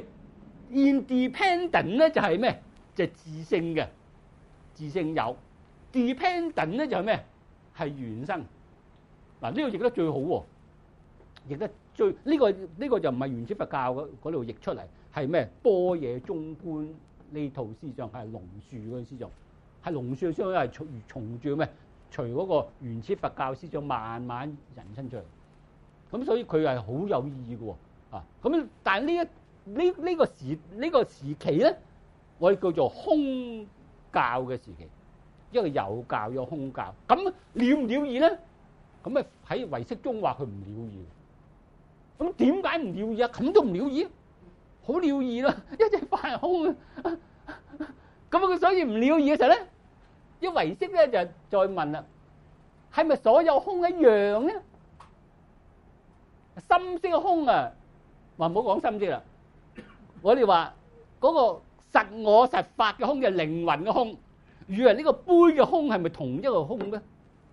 independent 咧就係咩？就係自性嘅，自性有 dependent 咧就係咩？係原生。嗱，呢個譯得最好喎，譯得最呢、呢個呢、呢個就唔係原始佛教嗰度譯出嚟，係咩？般若中觀呢套思想係龍樹嗰個思想，係龍樹嘅思想係從從住咩？隨嗰個原始佛教思想慢慢引申出嚟。咁所以佢係好有意義嘅喎。啊，咁但係呢一呢呢個時呢、呢個時期咧。我哋叫做空教嘅時期，一個有教有空教，咁了唔了義咧？咁啊喺唯識中話佢唔了義， 咁點解唔了義啊？咁都唔了義，好了義啦，一切法係空啊！咁佢所以唔了義嘅時候咧，一唯識咧就再問啦，係咪所有空一樣咧？心識嘅空啊，話唔好講心識啦，我哋話嗰個實我實法嘅空嘅靈魂嘅空，與人呢個杯嘅空係咪同一個空咧？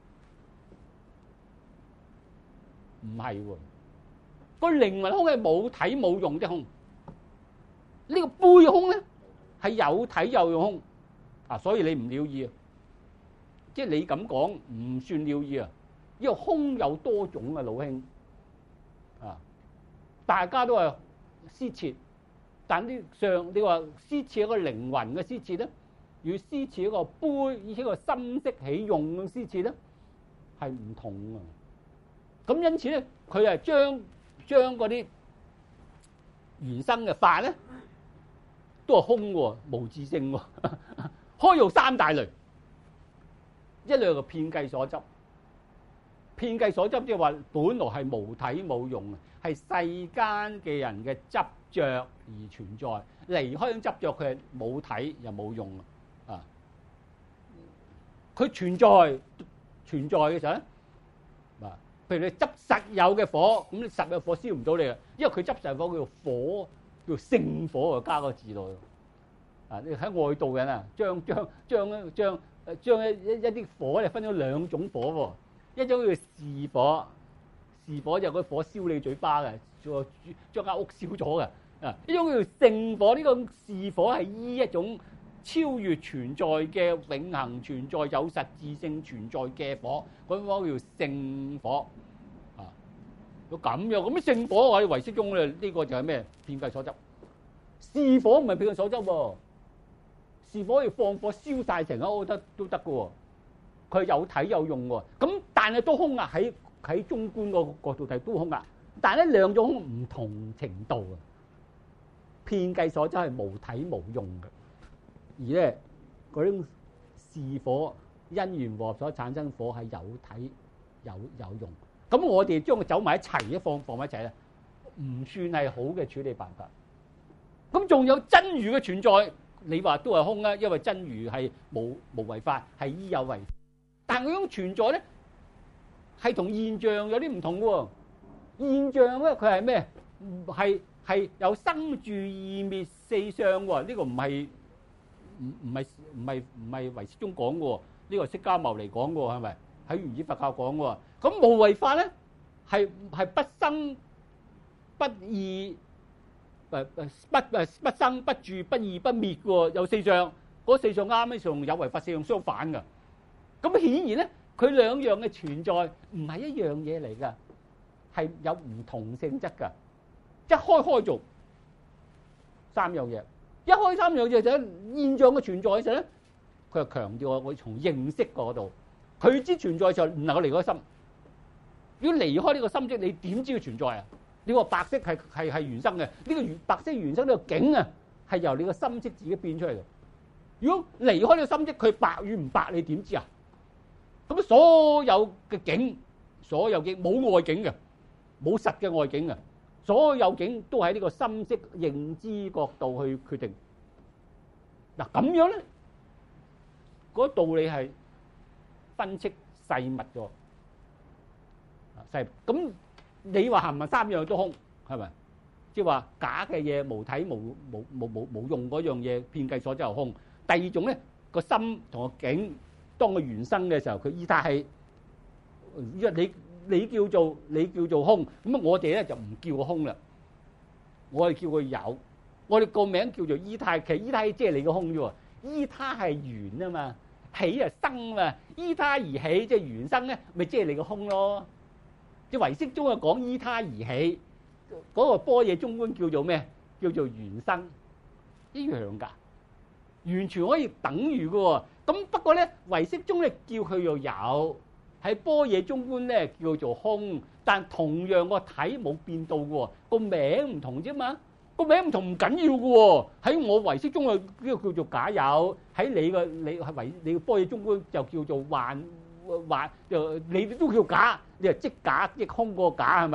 唔係喎，個靈魂空係冇體冇用的空，呢個杯嘅空咧係有體有用空啊，所以你唔了義啊，即係你咁講唔算了義啊，因為空有多種啊，老兄啊，大家都係施設，但啲上你話施設一個靈魂嘅施設咧，與施設一個杯以及個心識起用嘅施設咧係唔同啊。咁因此咧，佢係將將嗰啲原生嘅法咧，都係空喎，無自性喎，開用三大類，一類係遍計所執，遍計所執即係話本來係無體冇用啊，係世間嘅人嘅執着而存在，離開種執着佢係冇體又冇用啊，佢存在存在嘅時候咧。譬如你執實有嘅火，咁你實有火燒唔到你嘅，因為佢執實有火叫火，叫聖火，就加個字落去。啊，你喺外道人啊，將將將將將一一啲火咧分咗兩種火喎，一種叫示火，示火就個火燒你嘴巴嘅，將將間屋燒咗嘅。啊，呢種叫聖火，呢個示火係依一種超越存在嘅永恆存在有實自性存在嘅火，嗰個叫聖火啊！咁樣咁聖火我哋唯識中咧，呢個就係咩？遍計所執。示火唔係遍計所執喎，示火要放火燒晒成間屋得都得嘅喎，佢有體有用喎。咁但係都空啊！喺喺中觀個角度睇都空啊，但係呢兩種空唔同程度啊。遍計所執係無體無用嘅。而咧嗰種示火因緣和合所產生火係有體有有用，咁我哋將佢走埋一齊一放放埋一齊咧，唔算係好嘅處理辦法。咁仲有真如嘅存在，你話都係空啊，因為真如係無無為法，係依有為，但係嗰種存在咧係同現象有啲唔同喎。現象咧佢係咩？係係有生住異滅四相喎，呢個唔係。唔唔係唔係唔係唯識中講嘅喎，呢個釋迦牟尼講嘅喎，係咪喺原始佛教講嘅喎？咁無為法咧係係不生不異，誒誒不誒不生不住不異不滅嘅喎，有四相，嗰四相啱啱同有為法四相相反嘅。咁顯然咧，佢兩樣嘅存在唔係一樣嘢嚟㗎，係有唔同性質㗎。一開開做三樣嘢。一開三樣嘢就係現象嘅存在嘅時候咧，佢就強調我我從認識嗰度，佢知存在嘅時候唔能夠離開心。如果離開呢個心識，你點知佢存在啊？呢個白色係係係原生嘅，呢個白色原生呢個景啊，係由你個心識自己變出嚟嘅。如果離開呢個心識，佢白與唔白，你點知啊？咁所有嘅景，所有景冇外景嘅，冇實嘅外景嘅。所有境都喺呢個心識認知角度去決定。嗱咁樣咧，嗰個道理係分析細密咗。細咁你話係唔係三樣都空？係咪？即係話假嘅嘢無體無無無無無用嗰樣嘢，遍計所執係空。第二種咧，個心同個境當佢原生嘅時候，佢依家係因為你。你叫做你叫做空，咁啊我哋咧就唔叫個空啦，我哋叫佢有，我哋個名叫做依他，其實依他即係你個空啫喎，依他係緣啊嘛，起啊生啊嘛，依他而起即係緣生咧，咪即係你個空咯。即係唯識中啊講依他而起，嗰個般若中觀叫做咩？叫做緣生，一樣㗎，完全可以等於㗎喎。咁不過咧，唯識中咧叫佢又有。喺般若中觀咧叫做空，但同樣個體冇變到嘅喎，個名唔同啫嘛。個名唔同唔緊要嘅喎。喺我唯識中啊，呢個叫做假有；喺你個你係唯你個般若中觀就叫做幻幻，就你都叫假，你係即假即空個假係咪？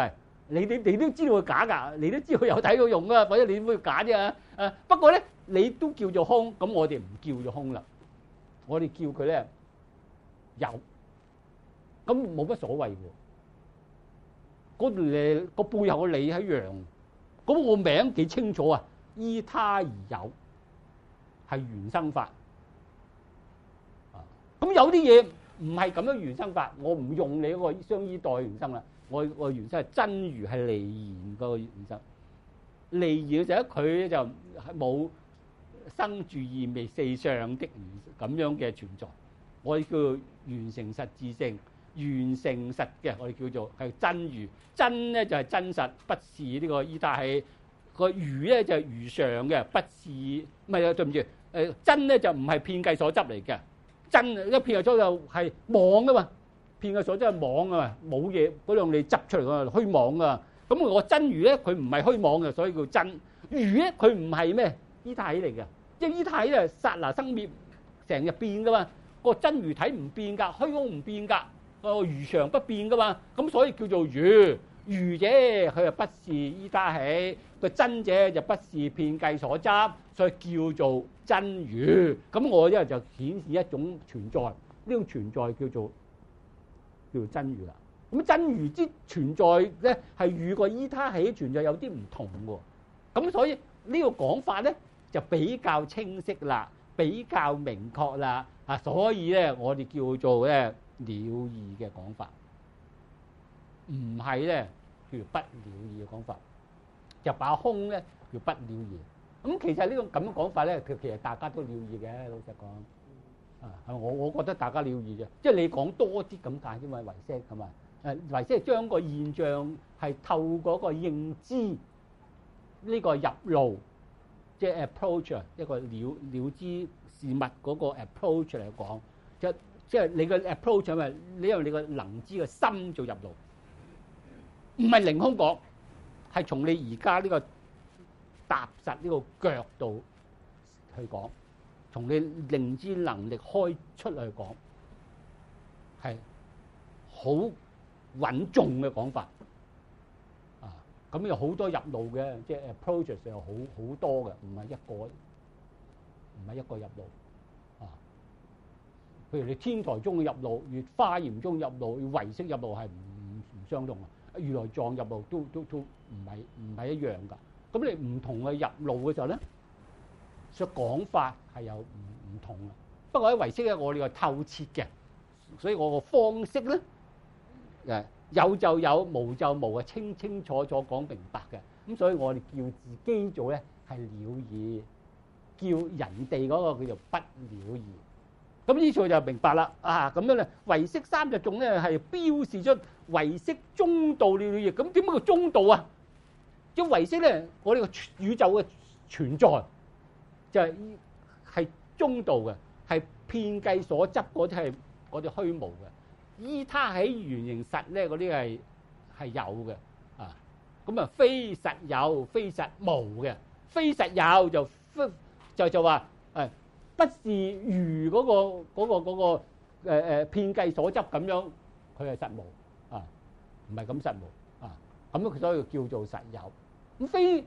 你你你都知道佢假㗎，你都知道有體有用㗎，或者你會假啫啊？誒不過咧，你都叫做空，咁我哋唔叫做空啦，我哋叫佢咧有，咁冇乜所謂喎。嗰誒個背後嘅理係一樣，咁我名幾清楚啊？依他而有，係原生法。啊，咁有啲嘢唔係咁樣原生法，我唔用你嗰個相依代原生啦。我我原生係真如係離言個原生，離言就係佢就係冇生住異味四相的咁樣嘅存在，我哋叫做原成實自性，原成實嘅我哋叫做係真如，真咧就係真實，不是呢個依他起。個如咧就係如常嘅，不是唔係啊？對唔住，誒真咧就唔係遍計所執嚟嘅，真一遍計所就係妄噶嘛。遍計所執係妄啊嘛，冇嘢嗰樣你執出嚟嘅虛妄啊。咁我真如咧佢唔係虛妄嘅，所以叫真。如咧佢唔係咩依他起嚟嘅，因為依他起咧剎那生滅，成日變噶嘛。個真如體唔變㗎，虛空唔變㗎，個如常不變㗎嘛。咁所以叫做如。如者佢又不是依他起，個真者就不是遍計所執，所以叫做真如。咁我咧就顯示一種存在，呢種存在叫做叫做真如啦。咁真如之存在咧係與個依他起存在有啲唔同喎。咁所以呢個講法咧就比較清晰啦，比較明確啦。啊，所以咧我哋叫做咧了義嘅講法。唔係咧，叫不了義嘅講法，就把空咧叫不了義。咁其實呢個咁樣講法咧，佢其實大家都了義嘅。老實講，啊，我我覺得大家了義啫，即係你講多啲咁解啫嘛，唯識係嘛？誒，唯識係將個現象係透過個認知呢個入路，即係 approach 一個了了知事物嗰個 approach 嚟講，即即係你個 approach 係咪？你用你個能知嘅心做入路。唔係凌空講，係從你而家呢個踏實呢個腳度去講，從你認知能力開出嚟講，係好穩重嘅講法。啊，咁有好多入路嘅，即係 approaches 有好好多嘅，唔係一個，唔係一個入路。啊，譬如你天台宗嘅入路，與華嚴宗入路，與唯識入路係唔唔相同啊。如來藏入路都都都唔係唔係一樣㗎。咁你唔同嘅入路嘅時候咧，所以講法係有唔唔同嘅。不過喺唯識咧，我哋係透徹嘅，所以我個方式咧誒有就有，無就無啊，清清楚楚講明白嘅。咁所以我哋叫自己做咧係了義，叫人哋嗰個叫做不了義。咁呢處就明白啦。啊，咁樣咧，唯識三十種咧係標示出唯識中道了了義。咁點解叫中道啊？即係唯識咧，我哋個宇宙嘅存在就係係中道嘅，係遍計所執嗰啲係嗰啲虛無嘅。依他起原形實咧，嗰啲係係有嘅。啊，咁啊非實有，非實無嘅。非實有就就就話誒。不是如嗰個嗰個嗰個誒誒遍計所執咁樣，佢係實無啊，唔係咁實無啊，咁樣所以叫做實有。咁非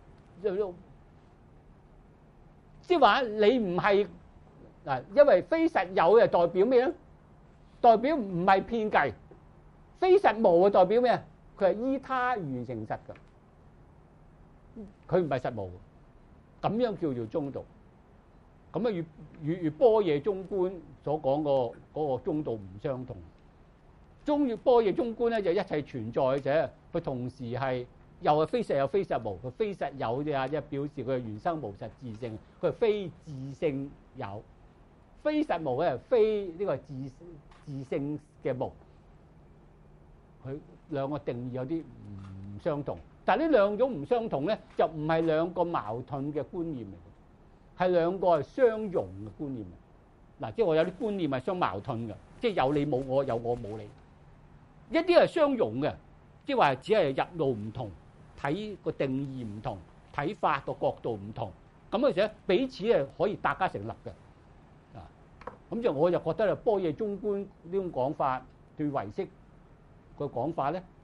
即係話你唔係嗱，因為非實有就代表咩咧？代表唔係遍計。非實無就代表咩？佢係依他而成實嘅，佢唔係實無，咁樣叫做中道。咁啊，與與與般若中觀所講個嗰個中道唔相同。中與般若中觀咧就一切存在者，佢同時係又係非實有非實無。佢非實有啫啊，即係表示佢係原生無實自性，佢係非自性有。非實無咧係非呢個自自性嘅無。佢兩個定義有啲唔相同，但係呢兩種唔相同咧，就唔係兩個矛盾嘅觀念嚟。係兩個係相容嘅觀念嗱，即係我有啲觀念係相矛盾嘅，即係有你冇我，有我冇你。一啲係相容嘅，即係話只係入路唔同，睇個定義唔同，睇法個角度唔同，咁嘅時候彼此係可以大家成立嘅。啊，咁就我就覺得啊，般若中觀呢種講法對唯識個講法咧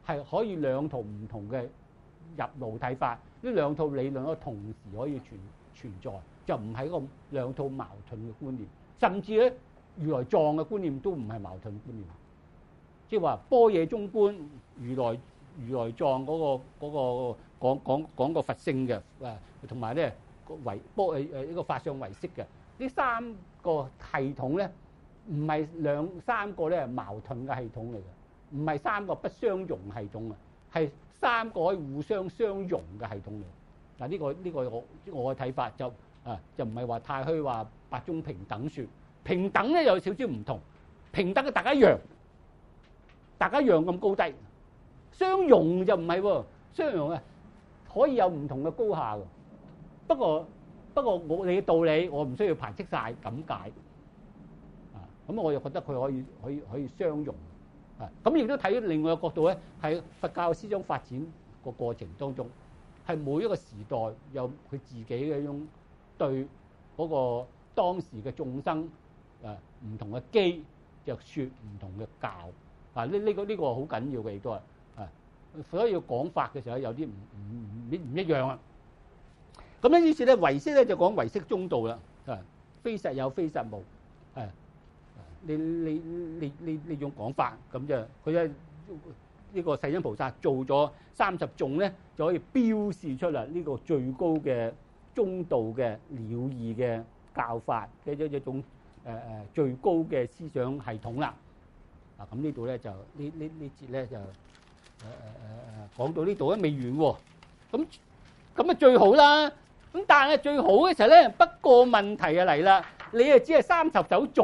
係可以兩套唔同嘅入路睇法，呢兩套理論可同時可以存存在，就唔係一個兩套矛盾嘅觀念。甚至咧，如來藏嘅觀念都唔係矛盾觀念，即係話般若中觀如來如來藏嗰、嗰個嗰、嗰個講講講個佛性嘅，誒同埋咧唯般誒誒呢個法相唯識嘅呢三個系統咧，唔係兩三個咧矛盾嘅系統嚟嘅，唔係三個不相容系統啊，係三個可以互相相容嘅系統嚟。嗱、呢個，呢、呢個呢個我我嘅睇法就啊就唔係話太虛話八宗平等說，平等咧有少少唔同，平等嘅大家一樣，大家一樣咁高低，相容就唔係喎，相容啊可以有唔同嘅高下嘅。不過不過我哋嘅道理我唔需要排斥晒咁解啊，咁我又覺得佢可以可以可以相容啊。咁亦都睇另外一個角度咧，喺佛教思想發展個過程當中，係每一個時代有佢自己嘅一種對嗰個當時嘅眾生誒唔同嘅機，就説唔同嘅教啊。呢呢個呢個好緊要嘅，亦都係啊。所以要講法嘅時候有啲唔唔唔唔一樣啊。咁咧於是咧唯識咧就講唯識中道啦，啊非實有非實無，係呢呢呢呢呢種講法。咁就佢咧呢個世親菩薩做咗三十頌咧，就可以標示出嚟呢個最高嘅中道嘅了義嘅教法嘅一一種誒誒最高嘅思想系統啦。啊咁呢度咧就呢呢呢節咧就誒誒誒誒講到呢度咧未完喎。咁咁啊最好啦。咁但係最好嘅時候咧，不過問題就嚟啦，你啊只係三十首頌，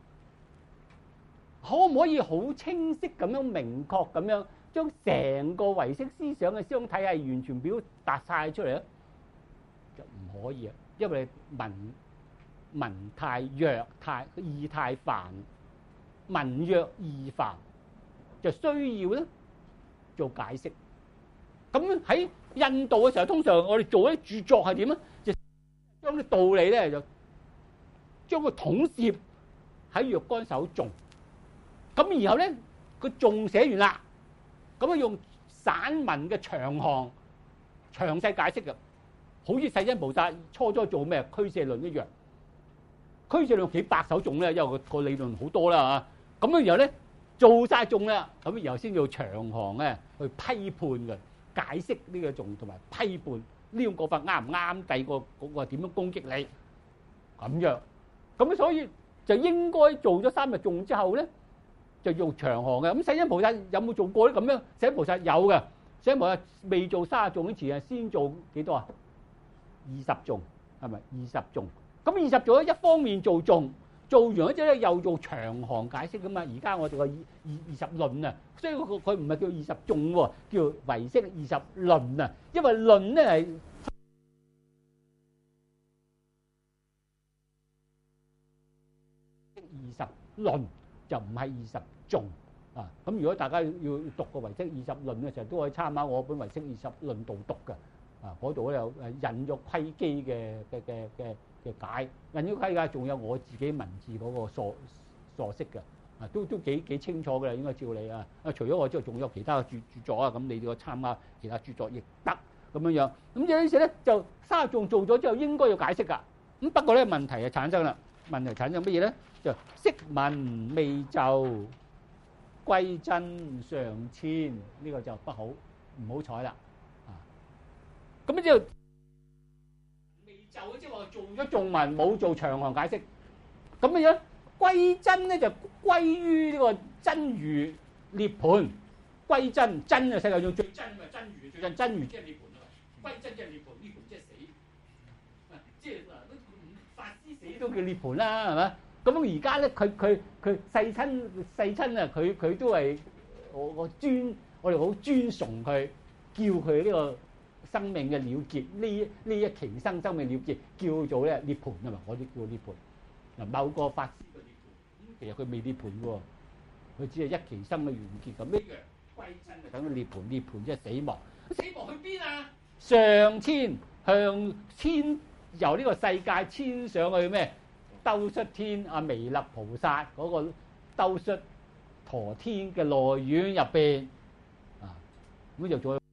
可唔可以好清晰咁樣明確咁樣將成個唯識思想嘅思想體系完全表達晒出嚟咧？就唔可以啊，因為文文太弱，太意太繁，文弱意繁，就需要咧做解釋。咁喺印度嘅時候，通常我哋做啲著作係點咧？就將啲道理咧，就將佢統攝喺若干首頌。咁然後咧，佢頌寫完啦，咁啊用散文嘅長行詳細解釋嘅，好似世親菩薩初初做咩俱舍論一樣。俱舍論幾百首頌咧，因為個個理論好多啦嚇。咁啊然後咧做晒頌啦，咁然後先要長行咧去批判嘅。解釋呢個頌同埋批判呢種講法啱唔啱？第二個嗰個點樣攻擊你咁樣咁，所以就應該做咗三日頌之後咧，就用長行嘅。咁世親菩薩有冇做過咧？咁樣世親菩薩有嘅。世親菩薩未做三日頌之前啊，先做幾多啊？二十頌係咪？二十頌咁二十頌咧，一方面做頌，做完咗之後咧又做長行解釋噶嘛。而家我哋個二二二十論啊。所以佢佢唔係叫二十頌喎，叫唯識二十論啊。因為論咧係二十論，就唔係二十頌啊。咁如果大家要讀個唯識二十論嘅時候，都可以參考我本唯識二十論導讀嘅啊。嗰度咧有誒引咗窺基嘅嘅嘅嘅嘅解，引咗窺基，仲有我自己文字嗰個疏疏釋嘅。啊，都都幾幾清楚嘅啦，應該照你啊！啊，除咗我之外，仲有其他嘅著著作啊，咁你哋個參考其他著作亦得咁樣樣。咁有啲時咧，就三十頌做咗之後，應該要解釋㗎。咁不過咧，問題就產生啦。問題產生乜嘢咧？就釋文未就，歸真常遷，呢個就不好，唔好彩啦。啊，咁之後未就即係話做咗頌文，冇做長行解釋，咁嘅樣。歸真咧就歸於呢個真如涅槃，歸真真啊世界上最真啊真如最真，真如即係涅槃啊嘛，歸真即係涅槃，涅槃即係死，啊即係嗱法師死都叫涅槃啦，係咪？咁而家咧佢佢佢世親世親啊，佢佢都係我我尊我哋好尊崇佢，叫佢呢個生命嘅了結，呢呢一期生生命了結叫做咧涅槃啊嘛，我哋叫涅槃嗱某個法師。其實佢未涅槃喎，佢只係一期生嘅完結咁一樣。歸真啊，等佢涅槃，涅槃即係死亡。死亡去邊啊？上遷向遷由呢個世界遷上去咩？兜率天阿彌勒菩薩嗰個兜率陀天嘅內院入邊啊， 咁就做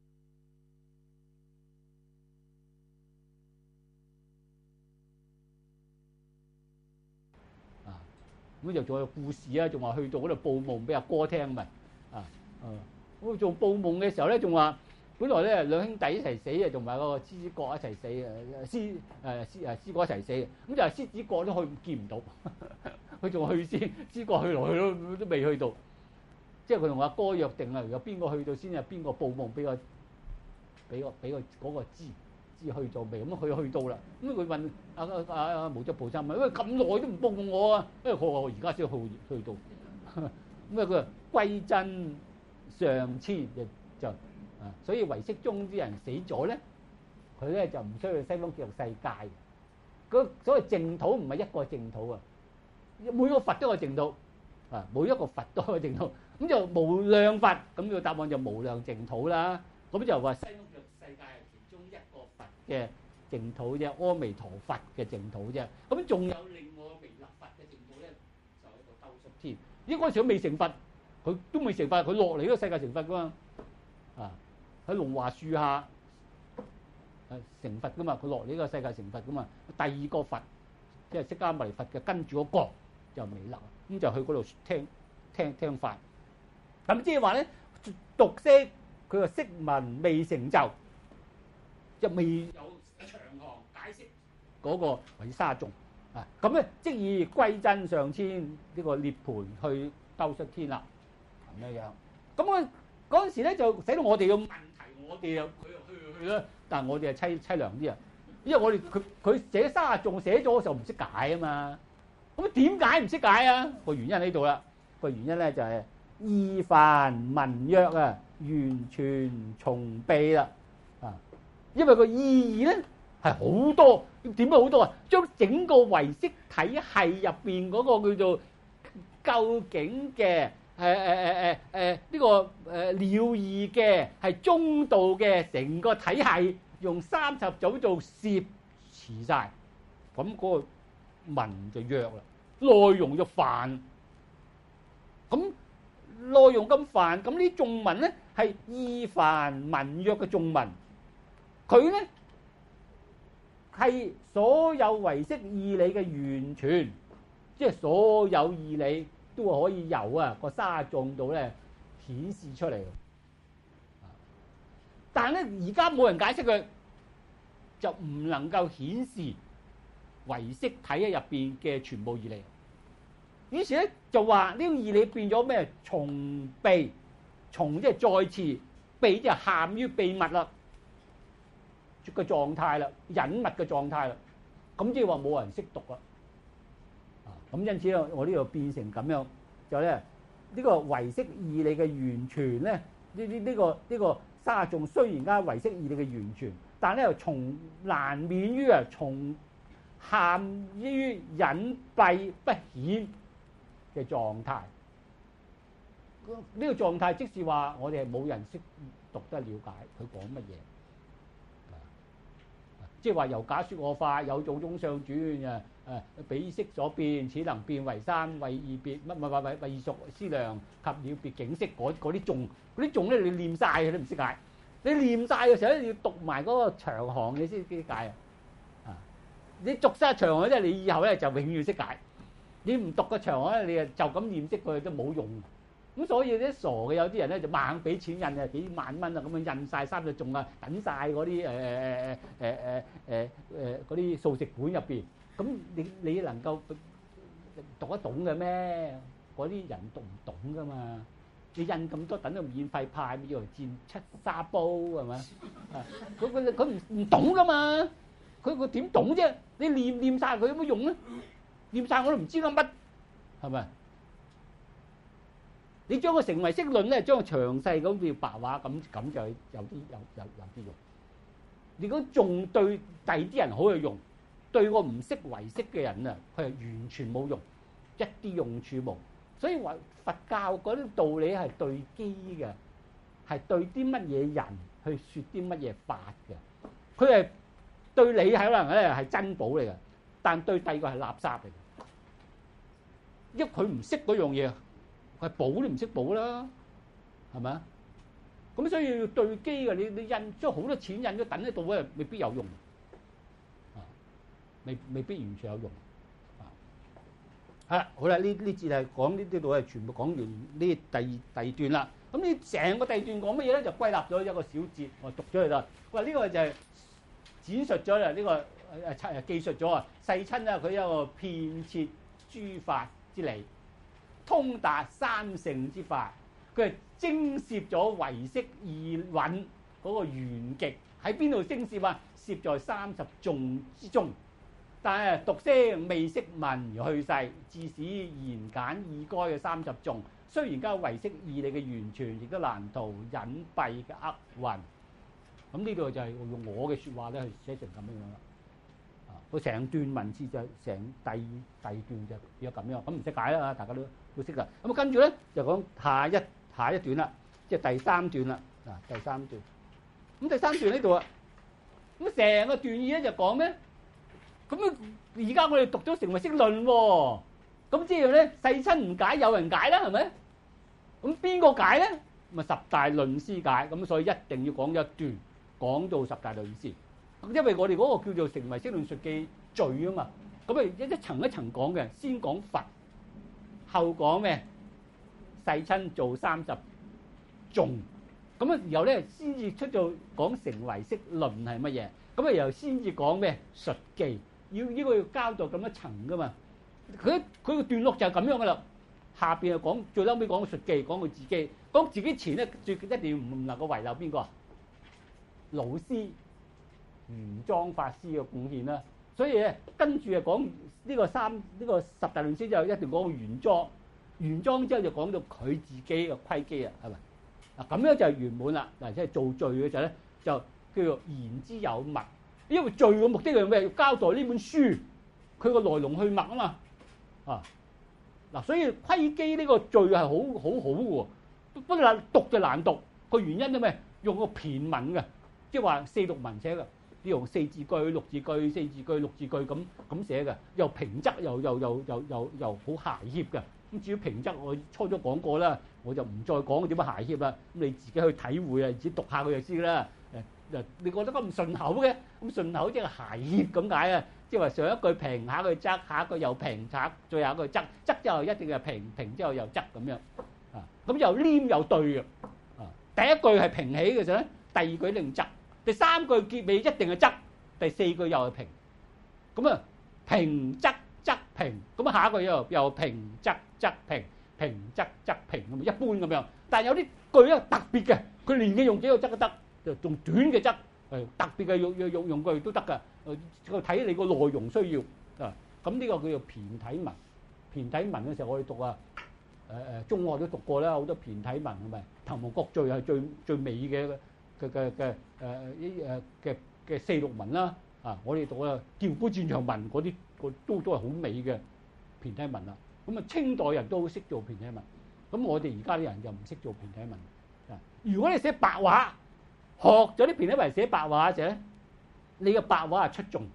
啊，咁就做個故事啊，仲話去到嗰度報夢俾阿哥聽咪啊，嗯，咁做報夢嘅時候咧，仲話本來咧兩兄弟一齊死啊，同埋個獅子角一齊死啊，獅誒獅誒獅哥一齊死，咁就係獅子角都去見唔到，佢仲去先，獅哥去來去都都未去到。即係佢同阿哥約定啊，有邊個去到先啊？邊個報夢俾個俾個俾個嗰個知知去到未？咁佢去到啦。咁佢問阿阿阿無著菩薩問：喂，咁耐都唔報我啊？因為佢話我而家先去去到。咁啊，佢話歸真上千就就啊，所以唯識宗啲人死咗咧，佢咧就唔需要去西方極樂世界。嗰所謂淨土唔係一個淨土啊，每個佛都有淨土啊，每一個佛都有淨土。咁就無量佛，咁個答案就無量淨土啦。咁就話西方極樂世界係其中一個佛嘅淨土啫，阿彌陀佛嘅淨土啫。咁仲有另外彌勒佛嘅淨土咧，就喺度兜率天。因為嗰陣時佢未成佛，佢都未成佛，佢落嚟呢個世界成佛噶嘛。啊，喺龍華樹下係成佛噶嘛，佢落嚟呢個世界成佛噶嘛。第二個佛即係釋迦牟尼佛嘅跟住嗰個就彌勒，咁就去嗰度聽聽聽法。咁即係話咧，讀識佢個釋文未成就，就未有長行解釋嗰個為沙眾啊。咁咧即以歸真上千呢個涅槃去兜率天啦，咁樣樣。咁我嗰陣時咧就使到我哋嘅問題，我哋又去去去啦。但係我哋係凄凄涼啲啊，因為我哋佢佢寫沙眾寫咗嘅時候唔識解啊嘛。咁點解唔識解啊？個原因喺度啦。個原因咧就係、是。義梵文約啊，完全重備啦啊！因為個意義咧係好多，點解好多啊？將整個唯識體系入邊嗰個叫做究竟嘅誒誒誒誒誒呢個誒了義嘅係中道嘅成個體系，用三十組做攝持晒，咁嗰個文就弱啦，內容就繁，咁。內容咁繁，咁呢啲頌文咧係義梵文約嘅頌文，佢咧係所有唯識義理嘅完全，即係所有義理都可以由啊個沙眾度咧顯示出嚟。但係咧而家冇人解釋佢，就唔能夠顯示唯識體喺入邊嘅全部義理。於是咧就話呢個義理變咗咩？重秘，重即係再次，秘即係陷於秘密啦，個狀態啦，隱密嘅狀態啦。咁即係話冇人識讀啦。啊，咁因此咧，我呢度變成咁樣，就咧呢個唯識義理嘅完全咧，呢呢呢個呢、這個沙眾雖然間唯識義理嘅完全，但咧又從難免於啊從陷於隱蔽不顯嘅狀態，呢、這個狀態即是話我哋係冇人識讀得了解佢講乜嘢，即係話由假說我法有種種相轉啊，誒彼識所變，此能變為三，為二別乜乜乜為為屬思量及了別境識嗰嗰啲頌，嗰啲頌咧你念晒佢都唔識解，你念晒嘅時候咧要讀埋嗰個長行你先知解啊，啊你讀晒長行咧你以後咧就永遠識解。你唔讀個長咧，你就咁念識佢都冇用。咁所以啲傻嘅有啲人咧就猛俾錢印啊，幾萬蚊啊咁樣印晒三隻頌啊，等晒嗰啲誒誒誒誒誒誒誒誒嗰啲數值本入邊。咁你你能夠讀得懂嘅咩？嗰啲人讀唔懂噶嘛？你印咁多等到免費派，以為佔七沙煲係咪？啊，佢佢佢唔唔懂噶嘛？佢佢點懂啫？你念念曬佢有乜用咧？念曬我都唔知講乜，係咪？你將佢成為識論咧，將佢詳細咁變白話，咁咁就有啲有有有啲用。如果仲對第二啲人好有用，對個唔識唯識嘅人啊，佢係完全冇用，一啲用處冇。所以話佛教嗰啲道理係對機嘅，係對啲乜嘢人去説啲乜嘢法嘅。佢係對你係可能咧係珍寶嚟嘅，但對第二個係垃圾嚟嘅。因為佢唔識嗰樣嘢，佢係寶都唔識寶啦，係咪啊？ 咁所以要對機嘅，你你印將好多錢印咗等喺度咧，未必有用啊，未未必完全有用啊。啊，好啦，呢呢節係講呢啲度係全部講完呢第二第二段啦。咁呢成個第二段講乜嘢咧？就歸納咗一個小節，我讀咗佢啦。喂，呢個就係展述咗啦，呢個誒誒記述咗啊。世親啊，佢有個遍徹諸法之理，通達三乘之法，佢係精攝咗唯識二蘊嗰個圓極喺邊度精攝啊？攝在三十頌之中。但係讀聲未識聞而去世，致使言簡意賅嘅三十頌，雖然交唯識義理嘅完全，亦都難逃隱蔽嘅厄運。咁呢度就係用我嘅説話咧去寫成咁樣樣啦。啊，佢成段文字就成第第二段就變咗咁樣，咁唔識解啦，大家都都識啦。咁跟住咧就講下一下一段啦，即係第三段啦。嗱，第三段。咁第三段呢度啊，咁成個段意咧就講咩？咁啊，而家我哋讀咗成唯識論喎，咁即係咧世親唔解，有人解啦，係咪？咁邊個解咧？咁啊十大論師解，咁所以一定要講一段，講到十大論師。因為我哋嗰個叫做成唯識論述記序啊嘛，咁啊一一層一層講嘅，先講佛，後講咩？世親做三十頌，咁啊然後咧先至出到講成唯識論係乜嘢，咁啊然後先至講咩？述記。要呢個要交代咁一層噶嘛，佢佢個段落就係咁樣噶啦。下邊係講最嬲尾講個述記，講佢自己，講自己前咧最一定要唔能夠遺漏邊個？老師玄奘法師嘅貢獻啦。所以咧跟住啊講呢個三呢、呢個十大論師之後一定講個玄奘，玄奘之後就講到佢自己嘅規機啊，係咪？嗱咁樣就係圓滿啦。嗱即係做序嘅時候咧就叫做言之有物。因為序嘅目的係咩？要交代呢本書佢個來龍去脈啊嘛，啊嗱，所以窺基呢個序係好好好嘅喎，不過難讀就難讀，個原因係咩？用個駢文嘅，即係話四六文寫嘅，你用四字句、六字句、四字句、六字句咁咁寫嘅，又平仄又又又又又又好諧諧嘅。咁至於平仄，我初初講過啦，我就唔再講點樣諧諧啦。咁你自己去體會啊，自己讀下佢就知啦。你覺得咁順口嘅，咁順口即係諧諧咁解啊！即係話上一句平，下一句仄，下一句又平，下最後一句仄，仄之後一定係平，平之後又仄咁樣啊！咁又黏又對嘅啊！第一句係平起嘅時候咧，第二句一定仄，第三句結尾一定係仄，第四句又係平。咁啊，平仄仄平，咁啊下一句又又平仄仄平，平仄仄平咁啊，一般咁樣。但係有啲句咧特別嘅，佢連嘅用幾個仄都得。就用短嘅仄，誒特別嘅用用用用句都得㗎，誒睇你個內容需要啊。咁呢個叫做駢體文。駢體文嘅時候，我哋讀啊，誒誒中學都讀過啦，好多駢體文係咪？滕王閣序係最最美嘅嘅嘅嘅誒誒嘅嘅四六文啦。啊，我哋讀啊《調虎戰場文》嗰啲，個都都係好美嘅駢體文啦。咁啊，清代人都好識做駢體文，咁我哋而家啲人就唔識做駢體文。啊，如果你寫白話，學咗啲駢體文寫白話嘅時候咧，你嘅白話係出眾，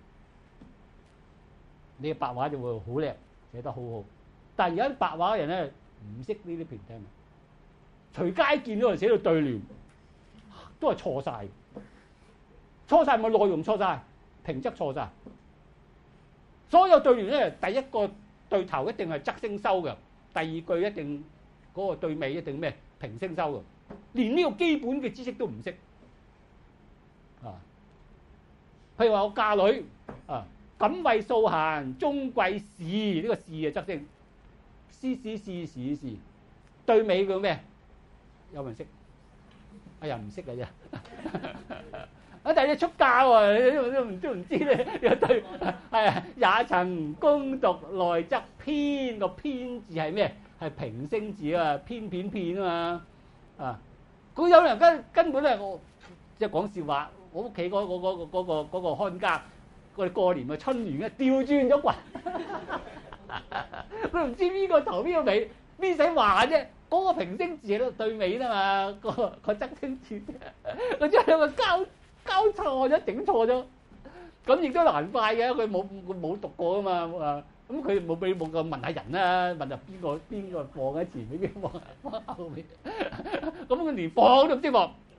你嘅白話就會好叻，寫得好好。但係而家啲白話嘅人咧唔識呢啲駢體文，隨街見到人寫到對聯，都係錯晒，錯晒咪內容錯晒，平仄錯晒。所有對聯咧，第一個對頭一定係仄聲收嘅，第二句一定嗰、嗰個對尾一定咩平聲收嘅，連呢個基本嘅知識都唔識。啊，譬如話我嫁女啊，錦為素閒，終貴士，呢、這個士啊，仄聲，士士士士士，對尾叫咩？有冇人識？哎呀，唔識嘅啫。啊，第二出嫁喎，你都唔都唔知咧。有對係啊，也曾攻讀內則編，個編字係咩？係平聲字啊，偏片片啊嘛啊。咁有人根根本咧，我即係講笑話。我屋企嗰嗰嗰個嗰個嗰個看家，我哋過年嘅春聯咧調轉咗棍，佢唔知邊個頭邊個尾，邊使話啫？嗰個平聲字喺度對尾啊嘛，個個仄聲字，佢將兩個交交錯咗，整錯咗，咁亦都難怪嘅，佢冇佢冇讀過啊嘛啊！咁佢冇俾冇個問下人啦，問下邊個邊個放喺前面，邊個放喺後面，咁佢連放都唔知放。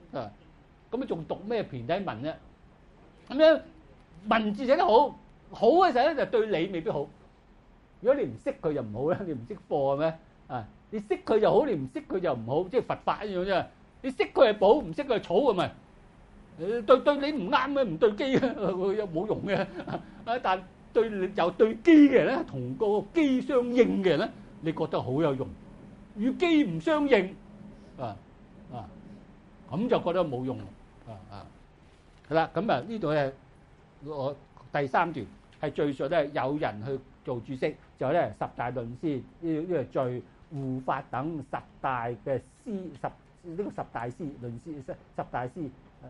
啊，咁啊仲讀咩駢體文咧？咁樣文字寫得好，好嘅時候咧就對你未必好。如果你唔識佢就唔好啦，你唔識貨咩？啊，你識佢就好，你唔識佢就唔好，即係佛法一樣啫。你識佢係寶，唔識佢係草咁咪？誒對對你唔啱嘅，唔對機嘅，又冇用嘅。啊，但對你有對機嘅人咧，同個機相應嘅人咧，你覺得好有用。與機唔相應，啊啊，咁就覺得冇用。啊啊，係啦，咁啊呢度係我第三段係敘述咧，有人去做注釋，就係咧十大論師呢呢個序護法等十大嘅師十呢個十大師論師十十大師啊，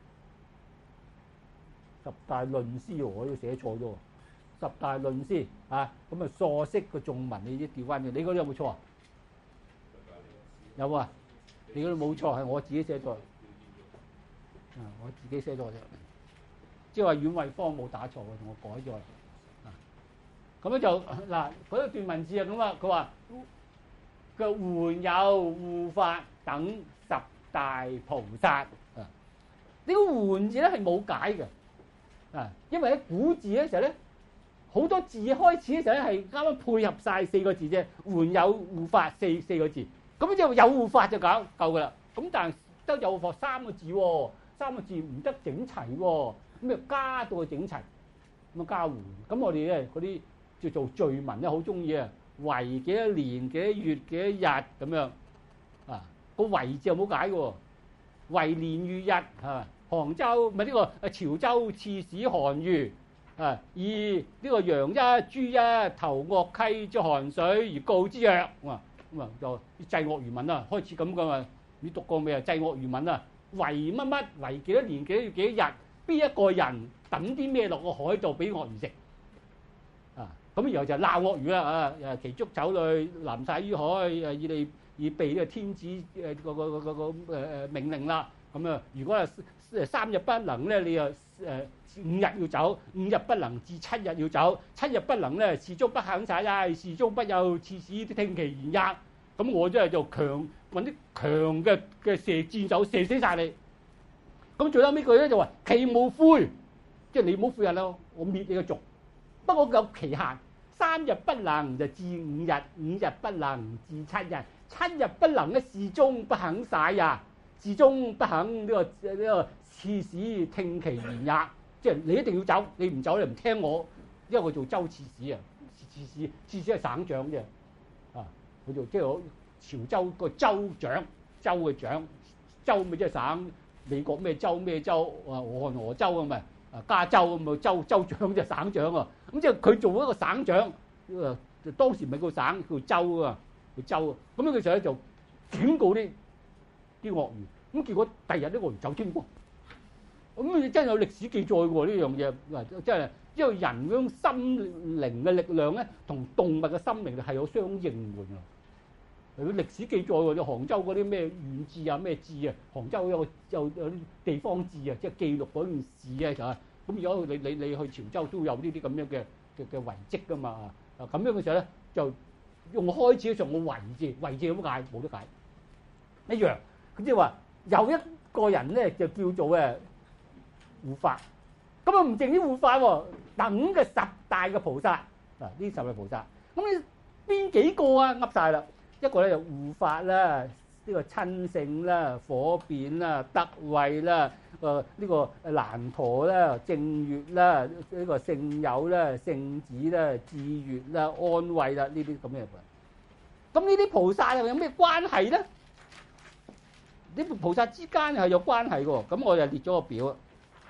十大論師我都寫錯咗，十大論師啊，咁啊疏釋個頌文你啲調翻嘅，你嗰啲有冇錯啊？有啊，你嗰度冇錯，係我自己寫錯，啊我自己寫錯啫，即係話阮惠芳冇打錯嘅，同我改咗啦。咁咧就嗱嗰一段文字啊咁啊，佢話嘅援有護法等十大菩薩啊，呢個援字咧係冇解嘅啊，因為喺古字嘅時候咧，好多字開始嘅時候咧係啱啱配合晒四個字啫，援有護法四四個字，咁就有護法就搞夠噶啦。咁但係得有護法三個字喎，三個字唔得整齊喎，咁就加到佢整齊，咁啊加援。咁我哋咧嗰啲叫做序文咧，好中意啊，為幾多年、幾多月、幾多日咁樣啊？個為字又冇解嘅喎，為年月日係嘛？杭州咪呢個啊潮州刺史韓愈啊，以呢個楊一、朱一投岳溪之寒水而告之曰，咁咁啊就祭鱷魚文啊，開始咁噶嘛？你讀過未啊？祭鱷魚文啊，為乜乜？為幾多年、幾多月、幾多日？邊一個人抌啲咩落個海度俾鱷魚食？啊，咁然後就鬧鱷魚啦啊！誒其足酒類淋晒於海，誒以你以避呢個天子誒個個個個誒誒命令啦。咁啊，如果係三日不能咧，你又誒五日要走，五日不能至七日要走，七日不能咧，始終不肯晒啦，始終不有刺史聽其言也。咁我真係就強揾啲強嘅嘅射箭手射死晒你。咁最後尾句咧就話其無悔，即係你唔好悔日啦，我滅你個族。不過有期限，三日不能就至五日，五日不能至七日，七日不能咧，始終不肯晒呀，始終不肯呢、這個呢、這個刺史聽其言也。即係你一定要走，你唔走你唔聽我，因為我做州刺史啊，刺史刺史係省長啫，啊，佢做即係我潮州個州長，州嘅長，州咪即係省，美國咩州咩州啊，俄亥俄州啊嘛。加州咁啊，州州長就省長啊，咁即係佢做一個省長，誒當時唔係叫省叫州啊，叫州啊，咁樣嘅時候咧就警告啲啲鱷魚，咁結果第日啲鱷魚走清光，咁你真係有歷史記載喎呢樣嘢，嗱即係因為人嗰種心靈嘅力量咧，同動物嘅心靈係有相應㗎。有歷史記載喎，杭州嗰啲咩縣志啊、咩志啊，杭州有有有啲地方志啊，即係記錄嗰件事啊，就係咁。如果你你你去潮州都有呢啲咁樣嘅嘅嘅遺跡㗎嘛，啊咁樣嘅時候咧，就用開始嘅時候我遺字，遺字咁解冇得解一樣。咁即係話有一個人咧就叫做誒護法，咁啊唔淨啲護法喎，等嘅十大嘅菩薩嗱，呢十大菩薩，咁你邊幾個啊？噏晒啦。一個咧就護法啦，呢、這個親勝啦、火辯啦、德慧啦、誒、呃、呢、這個蘭陀啦、正月啦、呢、這個聖友啦、聖子啦、智月啦、安慧啦，呢啲咁嘅。咁呢啲菩薩又有咩關係咧？呢菩薩之間係有關係嘅。咁我就列咗個表啊。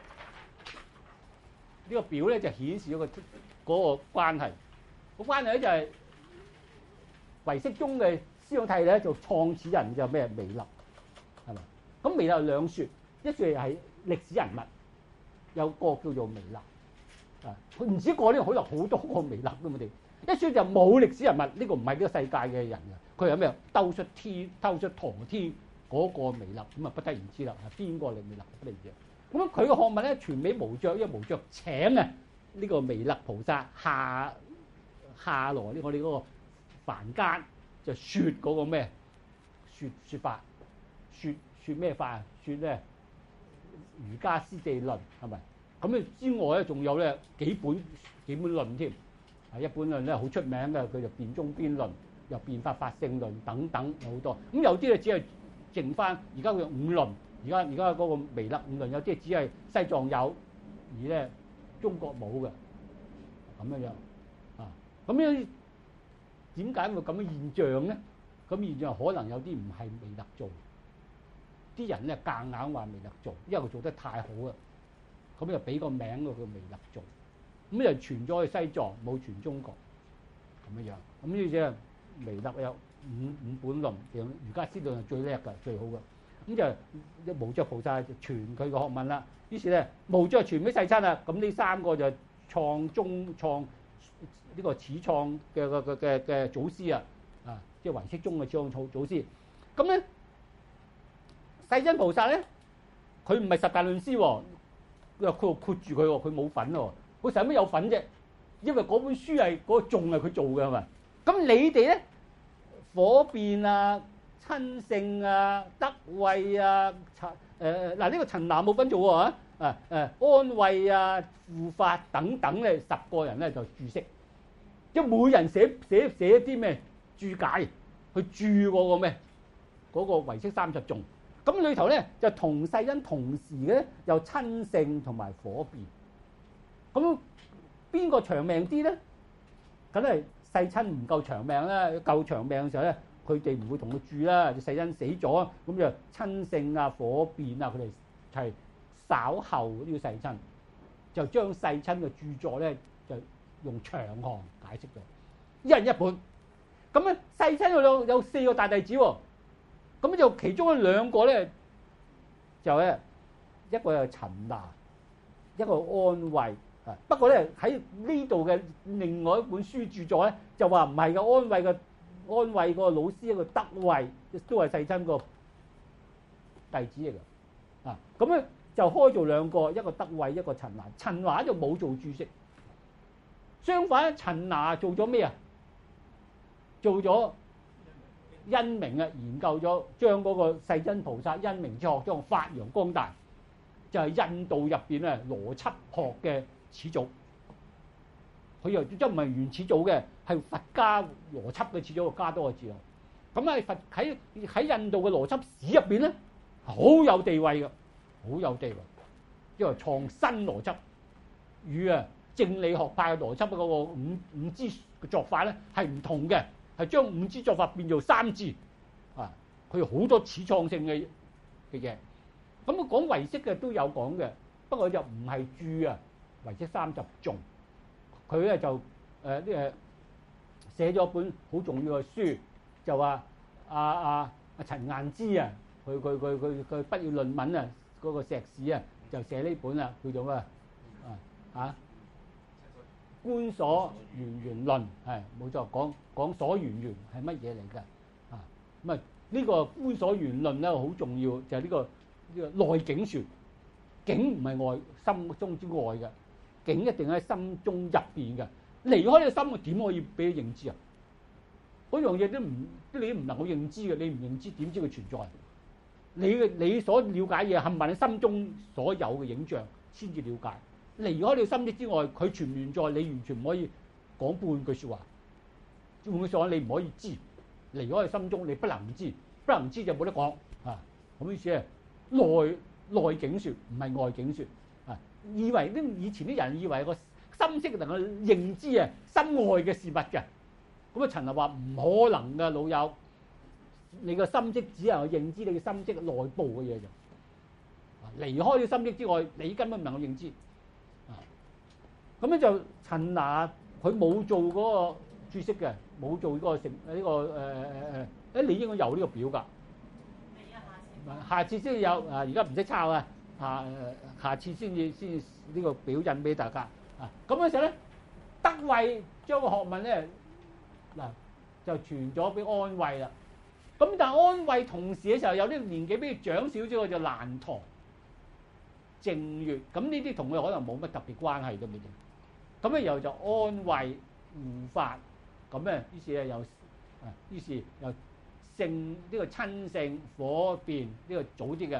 呢、這個表咧就顯示咗個嗰個關係。個關係咧就係、是。唯識宗嘅思想體咧，就創始人就咩？彌勒係咪？咁彌勒有兩説，一説係歷史人物，有個叫做彌勒啊，佢唔止一個呢，可能好多個彌勒㗎嘛。哋一説就冇歷史人物，呢、這個唔係呢個世界嘅人嘅，佢係咩？兜出天、兜出唐天嗰個彌勒，咁啊不得而知啦。係邊個嚟彌勒？不得而知。咁佢嘅學問咧，全美無著，因為無著請啊呢個彌勒菩薩下下來呢，我哋嗰個。凡間就説嗰個咩説説法，説説咩法啊？説咧儒家師地論係咪？咁咧之外咧，仲有咧幾本幾本論添。啊，一本論咧好出名嘅，佢就辯中邊論，又變法法性論等等有好多。咁有啲咧只係剩翻而家嘅五論，而家而家嗰個微勒五論，有啲只係西藏有，而咧中國冇嘅咁樣樣啊。咁樣點解會咁嘅現象咧？咁現象可能有啲唔係微勒做，啲人咧夾硬話微勒做，因為佢做得太好啦。咁就俾個名佢叫微勒做，咁就傳咗去西藏，冇傳中國咁樣樣。咁呢隻微勒有五五本論，儒家師論係最叻嘅、最好嘅。咁就無著菩薩就傳佢個學問啦。於是咧無著傳俾世親啦。咁呢三個就創宗創呢個始創嘅嘅嘅嘅祖師啊，啊即係唯識宗嘅創祖祖師。咁咧世親菩薩咧，佢唔係十大論師喎。佢話佢括住佢喎，佢冇份喎。佢使乜有份啫？因為嗰本書係嗰個頌係佢做嘅係咪？咁你哋咧火變啊、親性啊、德慧啊、陳誒嗱呢個陳那冇份做喎啊啊誒安慰啊、護法等等咧，十個人咧就注釋，即係每人寫寫寫啲咩注解去注嗰個咩嗰個唯識三十頌。咁裏頭咧就同世親同時嘅咧，有親性同埋火變。咁邊個長命啲咧？梗係世親唔夠長命啦。夠長命嘅時候咧，佢哋唔會同佢住啦。世親死咗，咁就親性啊、火變啊，佢哋係稍後呢個世親就將世親嘅著作咧就用長行解釋咗，一人一本。咁咧世親有有四個大弟子喎。咁就其中兩個咧，就咧一個係陳那，一個安慰啊。不過咧喺呢度嘅另外一本書著作咧，就話唔係嘅，安慰嘅安慰個老師一個德慧，都係世親個弟子嚟嘅啊。咁咧就開做兩個，一個德慧，一個陳那。陳那就冇做注釋，相反陳那做咗咩啊？做咗因明啊，研究咗將嗰個世親菩薩因明之學將發揚光大，就係、是、印度入邊咧邏輯學嘅始祖。佢又真唔係原始祖嘅，係佛家邏輯嘅始祖，加多個字咯。咁喺佛喺喺印度嘅邏輯史入邊咧，好有地位嘅，好有地位，因為創新邏輯與啊正理學派嘅邏輯嗰個五五支嘅作法咧係唔同嘅。係將五支作法變做三支，啊！佢有好多始創性嘅嘅嘢。咁啊講唯識嘅都有講嘅，不過就唔係注啊唯識三十頌。佢咧就誒啲誒寫咗本好重要嘅書，就話阿阿阿陳晏之啊，佢佢佢佢佢畢業論文啊嗰、那個碩士啊就寫呢本啦，叫做咩啊啊？觀所緣緣論係冇錯，講講所緣緣係乜嘢嚟㗎啊？咁啊呢個觀所緣論咧好重要，就係、是、呢、這個呢、這個內境說，境唔係外心中之外嘅，境一定喺心中入邊嘅。離開呢個心，點可以俾佢認知啊？嗰樣嘢都唔你都唔能夠認知嘅，你唔認知點知佢存在？你嘅你所了解嘢冚唪唥喺心中所有嘅影像先至了解。離開你心識之外，佢存唔存在，你完全唔可以講半句説話。換句説話，你唔可以知。離開你心中，你不能知，不能知就冇得講啊。咁於是係內內境説，唔係外境説啊。以為啲以前啲人以為個心識能夠認知啊心外嘅事物嘅。咁啊，陳那話唔可能㗎，老友。你個心識只能夠認知你嘅心識內部嘅嘢就。離開你心識之外，你根本唔能夠認知。咁咧就陳那佢冇做嗰個注釋嘅，冇做嗰個成呢、呢個誒誒誒，誒你應該有呢個表格。下次先有啊！而家唔識抄啊！下下次先至先呢個表印俾大家啊！咁嗰時候咧，德慧將個學問咧嗱就傳咗俾安慧啦。咁但係安慧同時嘅時候有啲年紀比佢長少少嘅就難陀、淨月，咁呢啲同佢可能冇乜特別關係都未定。咁咧又就安慰護法，咁咧於是咧又啊，於是又性呢、這個親性火變呢、這個早啲嘅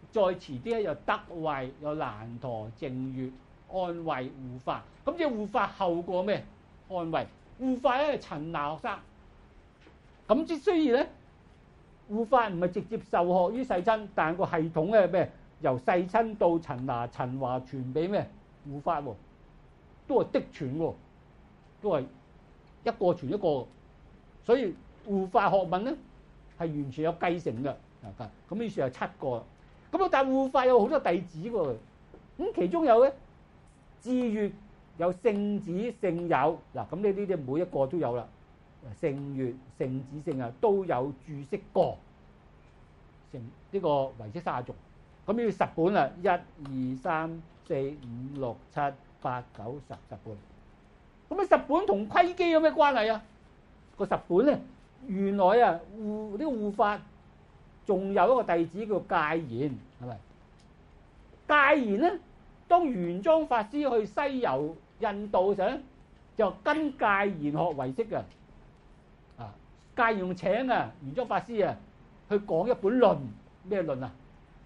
再遲啲咧有德慧、有難陀、淨月、安慧、護法。咁即係護法後過咩？安慧。護法咧係陳那學生。咁之雖然咧，護法唔係直接受學於世親，但係個系統咧咩？由世親到陳那、陳華傳俾咩？護法喎，都係嫡傳喎，都係一個傳一個。所以護法學問咧係完全有繼承嘅。咁於是有七個。咁啊，但係護法有好多弟子喎。咁其中有咧，智月有聖子、聖友。嗱，咁呢呢啲每一個都有啦。聖月、聖子、聖友都有注釋過成呢個唯識三十頌。咁要十本啦，一、二、三、四、五、六、七、八、九、十，十本。咁啊，十本同窺基有咩關係啊？個十本咧，原來啊護呢個護法仲有一個弟子叫戒賢，係咪？戒賢咧，當玄奘法師去西遊印度嘅時候咧，就跟戒賢學唯識嘅。啊，戒賢用請啊玄奘法師啊去講一本論，咩論啊？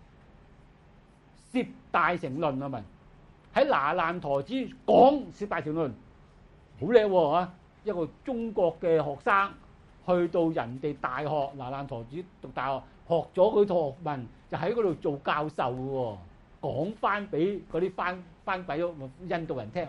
攝大乘論係咪？喺那爛陀寺講攝大乘論，好叻喎嚇！一個中國嘅學生去到人哋大學那爛陀寺讀大學，學咗佢套學問，就喺嗰度做教授嘅喎，講翻俾嗰啲翻翻俾印度人聽，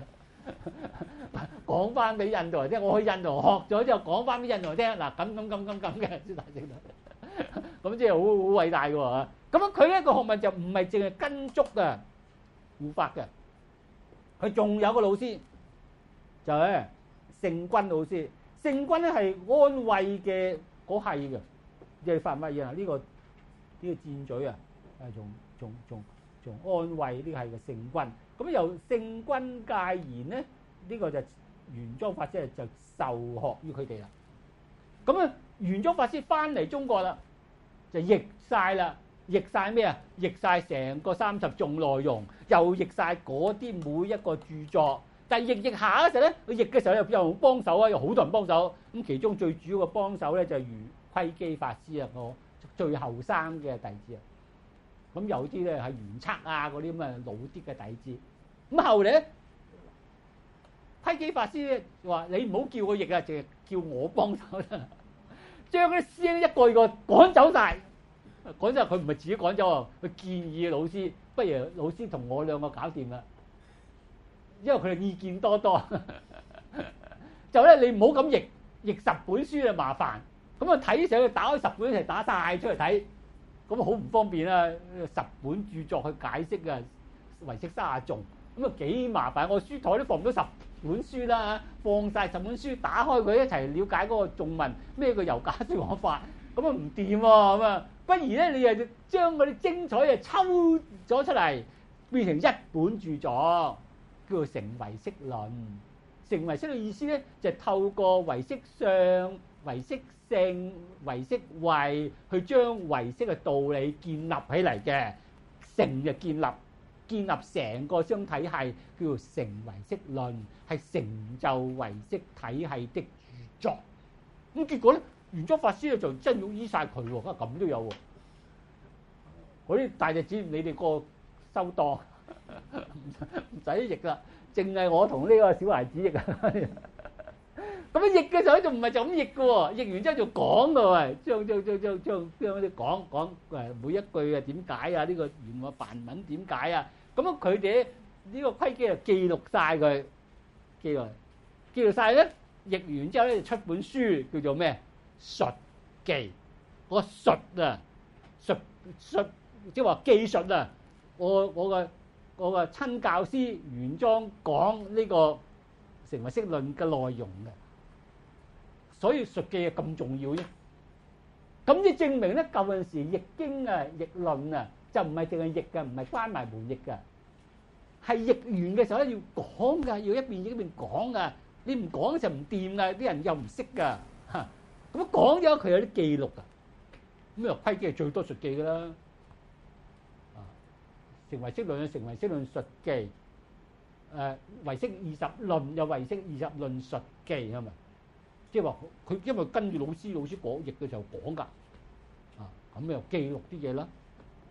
講翻俾印度人聽。我去印度學咗之後，講翻俾印度人聽。嗱，咁咁咁咁咁嘅攝大乘論，咁即係好好偉大嘅喎。咁樣佢呢個學問就唔係淨係跟足嘅護法嘅，佢仲有個老師就係聖君老師。聖君咧係安慧嘅嗰系嘅，即係發乜嘢啊？呢個呢個箭嘴啊，誒仲仲仲仲安慧呢個係個聖君。咁由聖君戒賢咧，呢個就玄奘法師就受學於佢哋啦。咁啊，玄奘法師翻嚟中國啦，就譯晒啦。譯晒咩啊？譯晒成個三十頌內容，又譯晒嗰啲每一個著作。但係譯譯下嗰時咧，佢譯嘅時候又有人幫手啊，有好多人幫手。咁其中最主要嘅幫手咧就係如窺基法師啊，我最後生嘅弟子啊。咁有啲咧係玄策啊嗰啲咁嘅老啲嘅弟子。咁後嚟咧，窺基法師咧話：你唔好叫我譯啊，淨係叫我幫手啦。將嗰啲師兄一個一個趕走晒。講真，佢唔係自己趕走啊，佢建議老師，不如老師同我兩個搞掂啦，因為佢哋意見多多。就咧，你唔好咁譯，譯十本書就麻煩。咁啊睇上去打開十本一齊打晒出嚟睇，咁啊好唔方便啊！十本著作去解釋啊，唯識三十頌，咁啊幾麻煩。我書台都放唔到十本書啦，放晒十本書，打開佢一齊了解嗰個頌文咩叫由假說我法，咁啊唔掂喎咁啊！不如咧，你又將嗰啲精彩啊抽咗出嚟，變成一本著作，叫做《成唯識論》。成唯識嘅意思咧，就係透過唯識相、唯識性、唯識慧，去將唯識嘅道理建立起嚟嘅。成就建立，建立成個相體系，叫做《成唯識論》，係成就唯識體系的著作。咁結果咧？玄奘法師咧就真要醫晒佢喎，咁都有喎。嗰啲大弟子你哋個收檔，唔使譯啦，淨係我同呢個小孩子譯啊。咁樣譯嘅時候就唔係就咁譯嘅喎，譯完之後就講嘅喎，將將將將將將啲講講誒每一句啊點解啊，呢個原話梵文點解啊，咁樣佢哋呢個窺基就記錄晒佢，記錄記錄曬咧，譯完之後咧就出本書叫做咩？述記。個述啊，述述即係話記述啊，我我個我個親教師玄奘講呢個成唯識論嘅內容嘅，所以述記係咁重要啫。咁即證明咧，舊陣時譯經啊、譯論啊，就唔係淨係譯嘅，唔係關埋門譯嘅，係譯完嘅時候咧要講㗎，要一邊譯一邊講㗎。你唔講就唔掂㗎，啲人又唔識㗎。嚇，咁講咗佢有啲記錄啊。咁又窺基係最多述記㗎啦。啊，成唯識論有成唯識論述記，誒唯識二十論有唯識二十論述記係咪？即係話佢因為跟住老師老師講譯嘅時候講㗎，啊咁又記錄啲嘢啦。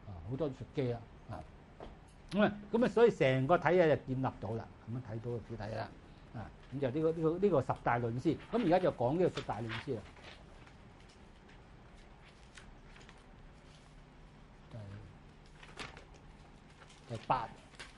啊，好多述記啦，啊，咁啊，咁啊，所以成個體系就建立到啦，咁樣睇到個主體啦，啊，咁就呢個呢個呢個十大論師，咁而家就講呢個十大論師啦。第八，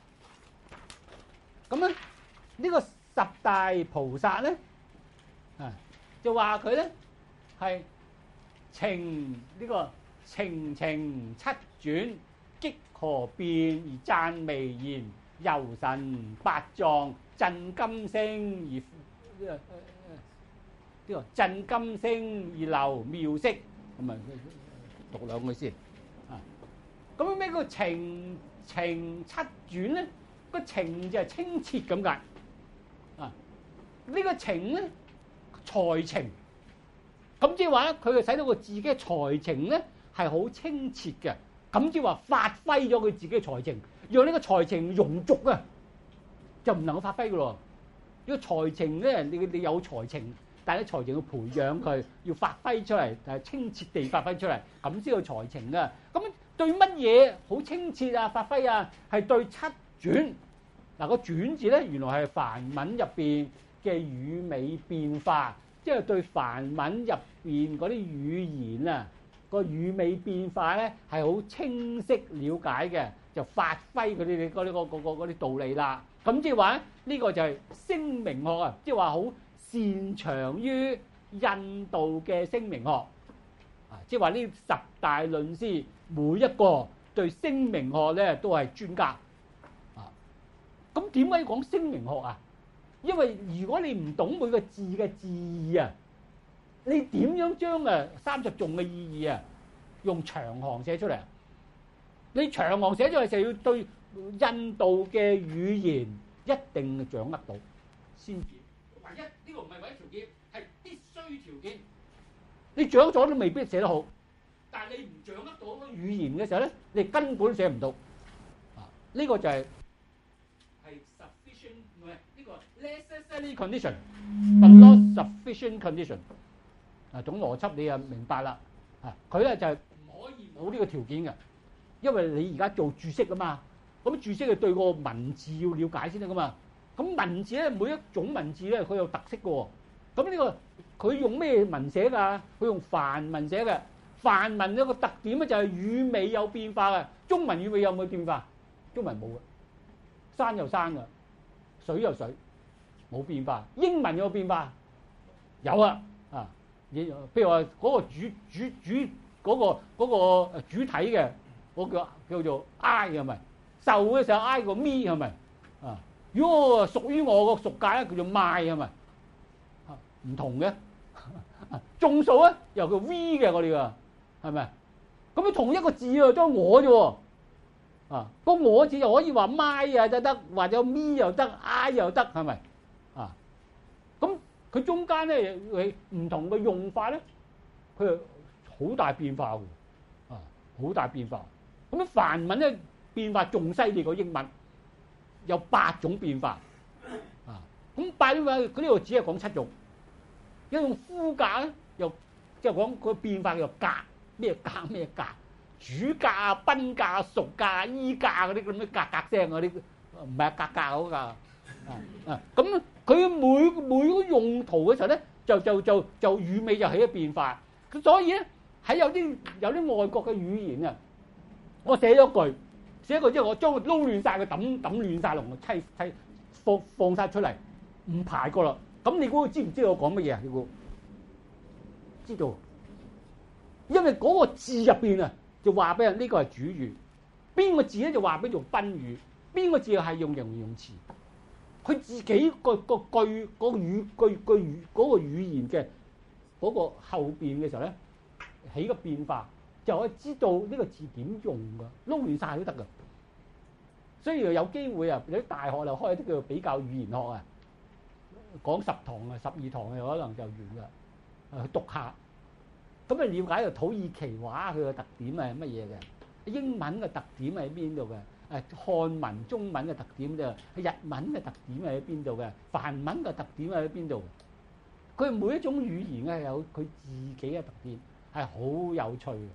咁咧呢個十大菩薩咧，啊，就話佢咧係情呢個情情七轉，擊河變而讚眉言，遊神八藏震金聲而呢個呢個震金聲而流妙色，咁啊讀兩句先啊。咁咩叫情情七轉咧？個情就係清澈咁解啊！呢個情咧才情，咁即係話咧，佢就使到佢自己嘅才情咧係好清澈嘅，咁即係話發揮咗佢自己嘅才情，讓呢個才情庸俗啊，就唔能夠發揮嘅咯。呢個才情咧，你你有才情，但係啲才情要培養佢，要發揮出嚟，係清澈地發揮出嚟，咁先有才情啊！咁對乜嘢好清澈啊？發揮啊，係對七轉。嗱，個轉字咧，原來係梵文入邊嘅語尾變化，即係對梵文入邊嗰啲語言啊，個語尾變化咧係好清晰了解嘅，就發揮佢哋嗰啲嗰嗰嗰啲道理啦。咁即係話咧，呢個就係聲明學啊，即係話好擅長於印度嘅聲明學啊，即係話呢十大論師每一個對聲明學咧都係專家。咁點解要講聲明學啊？因為如果你唔懂每個字嘅字義啊，你點樣將誒三十頌嘅意義啊用長行寫出嚟啊？你長行寫出嚟就要對印度嘅語言一定掌握到先至。唯一呢個唔係唯一條件，係必須條件。你掌握咗都未必寫得好，但係你唔掌握到語言嘅時候咧，你根本寫唔到。啊，呢個就係。necessary condition but not sufficient condition 啊，種邏輯你就明白啦啊，佢咧就係唔可以冇呢個條件嘅，因為你而家做注釋啊嘛，咁注釋係對個文字要了解先得噶嘛，咁文字咧每一種文字咧佢有特色嘅喎，咁呢個佢用咩文寫㗎？佢用梵文寫嘅，梵文有個特點咧就係語尾有變化嘅，中文語尾有冇變化？中文冇嘅，山又山㗎，水又水。冇變化，英文有冇變化？有啊，啊，譬如話嗰個主主主嗰個嗰個主體嘅，嗰個叫做 I 係咪？受嘅時候 I 個 me 係咪？啊，如果屬於我個屬界咧，叫做 my 係咪？啊，唔同嘅，眾數咧又叫 we 嘅我哋㗎，係咪？咁你同一個字啊，都係我啫喎，啊，個我字又可以話 my 啊就得，或者 me 又得 ，I 又得，係咪？啊，咁佢中間咧，佢唔同嘅用法咧，佢係好大變化嘅，啊，好大變化。咁樣梵文咧變化仲犀利過英文，有八種變化，啊，咁八種變化佢呢度只係講七種，一用夫格咧，又即係講個變化叫做格，咩格咩格，主格啊、賓格啊、屬格啊、依格嗰啲咁嘅格格聲嗰啲，唔係格格嗰個。啊啊咁。佢每每個用途嘅時候咧，就就就就語尾就起咗變化。咁所以咧，喺有啲有啲外國嘅語言啊，我寫咗句，寫一句之後，我將佢撈亂晒，佢抌抌亂晒龍，砌砌放放曬出嚟，唔排過啦。咁你估知唔知道我講乜嘢啊？你估知道？因為嗰個字入邊啊，就話俾人呢個係主語，邊個字咧就話俾做賓語，邊個字係用形容詞。佢自己個個句嗰個語句句語嗰個語言嘅嗰個後邊嘅時候咧，起個變化，就可以知道呢個字點用㗎，撈亂晒都得㗎。所以有機會啊，有啲大學就開啲叫做比較語言學啊，講十堂啊、十二堂嘅可能就完㗎，去讀下。咁啊，了解到土耳其話佢嘅特點係乜嘢嘅，英文嘅特點係喺邊度嘅？誒漢文、中文嘅特點就係日文嘅特點係喺邊度嘅？梵文嘅特點係喺邊度？佢每一種語言咧有佢自己嘅特點，係好有趣嘅。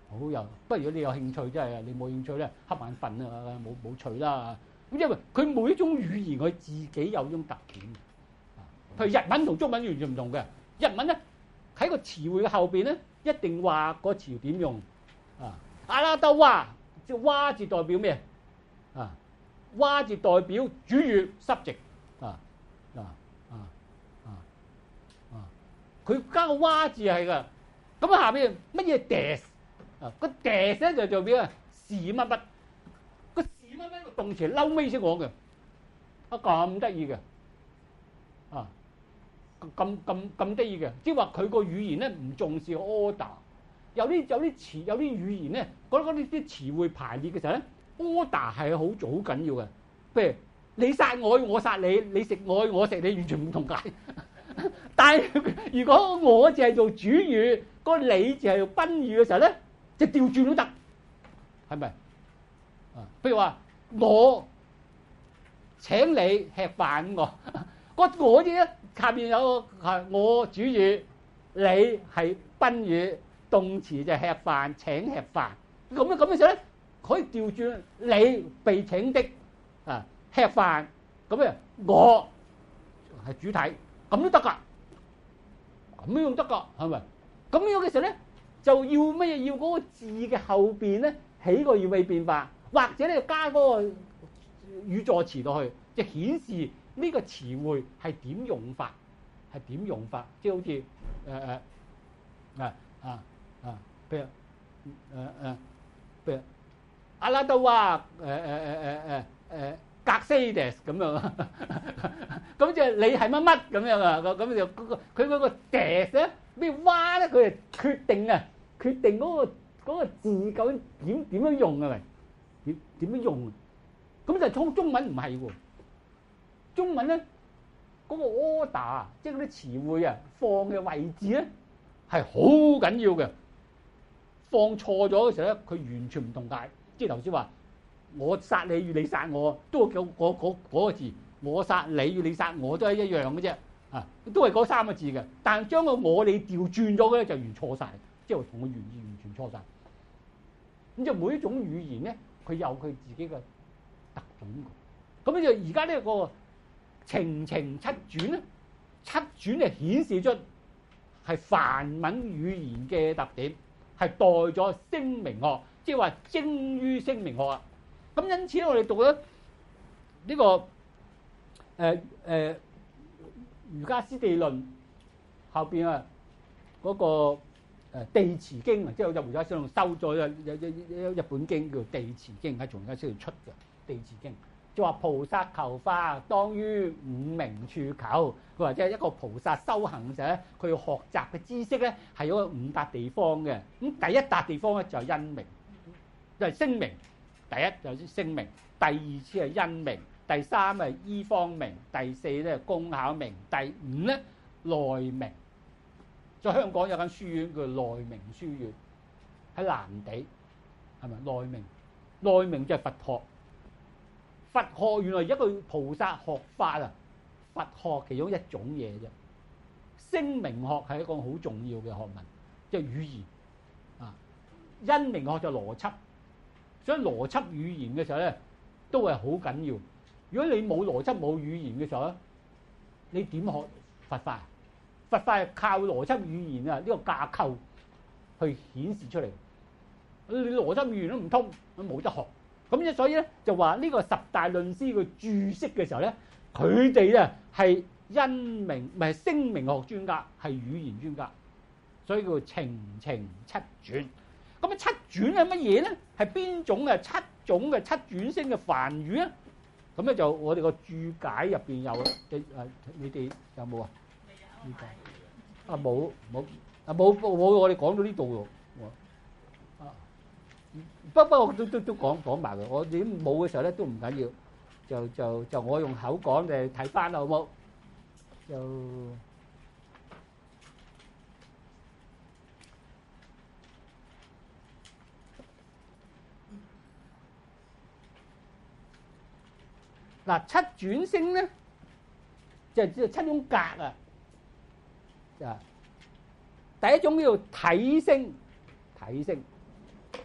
好有，不過如果你有興趣，真係你冇興趣咧，瞌眼瞓啊，冇冇趣啦。咁因為佢每一種語言佢自己有種特點，譬如日文同中文完全唔同嘅。日文咧喺個詞彙嘅後邊咧，一定話個詞點用啊。阿拉德哇，即係哇字代表咩啊？哇字代表主語濕席啊啊啊啊啊！佢加個哇字係㗎。咁下邊乜嘢 des 啊？個 des 咧就代表啊是乜乜。個是乜乜個動詞嬲尾先講嘅，啊咁得意嘅，啊咁咁咁得意嘅，即係話佢個語言咧唔重視 order，有啲有啲詞有啲語言咧，嗰嗰啲啲詞彙排列嘅時候咧 ，order 係好好緊要嘅。譬如你殺我，我殺你；你食我，我食你，完全唔同解。但係如果我就係做主語，個你就係做賓語嘅時候咧，就調轉都得，係咪？啊，譬如話我請你吃飯，我個我字咧下邊有個係我主語，你係賓語，動詞就係吃飯請吃飯，咁樣咁嘅時候咧，可以調轉你被請的啊吃飯，咁樣我係主體，咁都得㗎，咁樣得㗎，係咪？咁樣嘅時候咧，就要乜嘢？要嗰個字嘅後邊咧起個語尾變化。或者你加嗰個語助詞落去，就顯示呢個詞彙係點用法，係點用法，即係好似誒誒啊啊啊，譬如誒誒譬如阿拉都話誒誒誒誒誒誒格西德斯咁樣，咁就你係乜乜咁樣啊？咁就嗰個佢嗰個 des 咧咩蛙咧，佢係決定啊，決定嗰個嗰個字究竟點點樣用啊？咪？點點樣用？咁就中中文唔係喎，中文咧嗰個 order，即係嗰啲詞彙啊放嘅位置咧係好緊要嘅。放錯咗嘅時候咧，佢完全唔同解。即係頭先話，我殺你與你殺我，都係嗰嗰嗰嗰個字。我殺你與你殺我都係一樣嘅啫，啊，都係嗰三個字嘅。但係將個我你調轉咗嘅咧，就完錯晒，即係同個原意完全錯晒。咁就每一種語言咧，佢有佢自己嘅特種。咁就而家呢個情情七轉咧，七轉係顯示出係梵文語言嘅特點，係代咗聲明學，即係話精於聲明學啊。咁因此咧，我哋讀咗呢個誒誒《瑜伽師地論》後邊啊嗰個。誒地持經啊，即係入瑜伽師度收咗一一一一本經叫《地持經》，喺從瑜伽師度出嘅《地持經》，就話菩薩求法當於五明處求。佢話即係一個菩薩修行嘅時候咧，佢要學習嘅知識咧係有五笪地方嘅。咁第一笪地方咧就係因明，就係聲明。第一就係聲明，第二次係因明，第三係醫方明，第四咧係功巧明，第五咧內明。在香港有間書院叫內明書院，喺藍地，係咪內明？內明就係佛學，佛學原來一個菩薩學法啊，佛學其中一種嘢啫。聲明學係一個好重要嘅學問，即係語言啊。因明學就邏輯，所以邏輯語言嘅時候咧，都係好緊要。如果你冇邏輯冇語言嘅時候咧，你點學佛法？佛法係靠邏輯語言啊，呢個架構去顯示出嚟。你邏輯語言都唔通，冇得學。咁即所以咧，就話呢個十大論師佢注釋嘅時候咧，佢哋咧係因明唔係聲明學專家，係語言專家，所以叫情情七轉。咁啊七轉係乜嘢咧？係邊種嘅七種嘅七轉聲嘅梵語咧？咁咧就我哋個注解入邊有，誒你哋有冇啊？呢個啊冇冇啊冇冇我哋講到呢度喎，啊不不過都都都講講埋嘅，我哋冇嘅時候咧都唔緊要，就就就我用口講你睇翻啦好冇？就嗱七轉聲咧，就係七種格啊。啊！第一種叫做體聲，體聲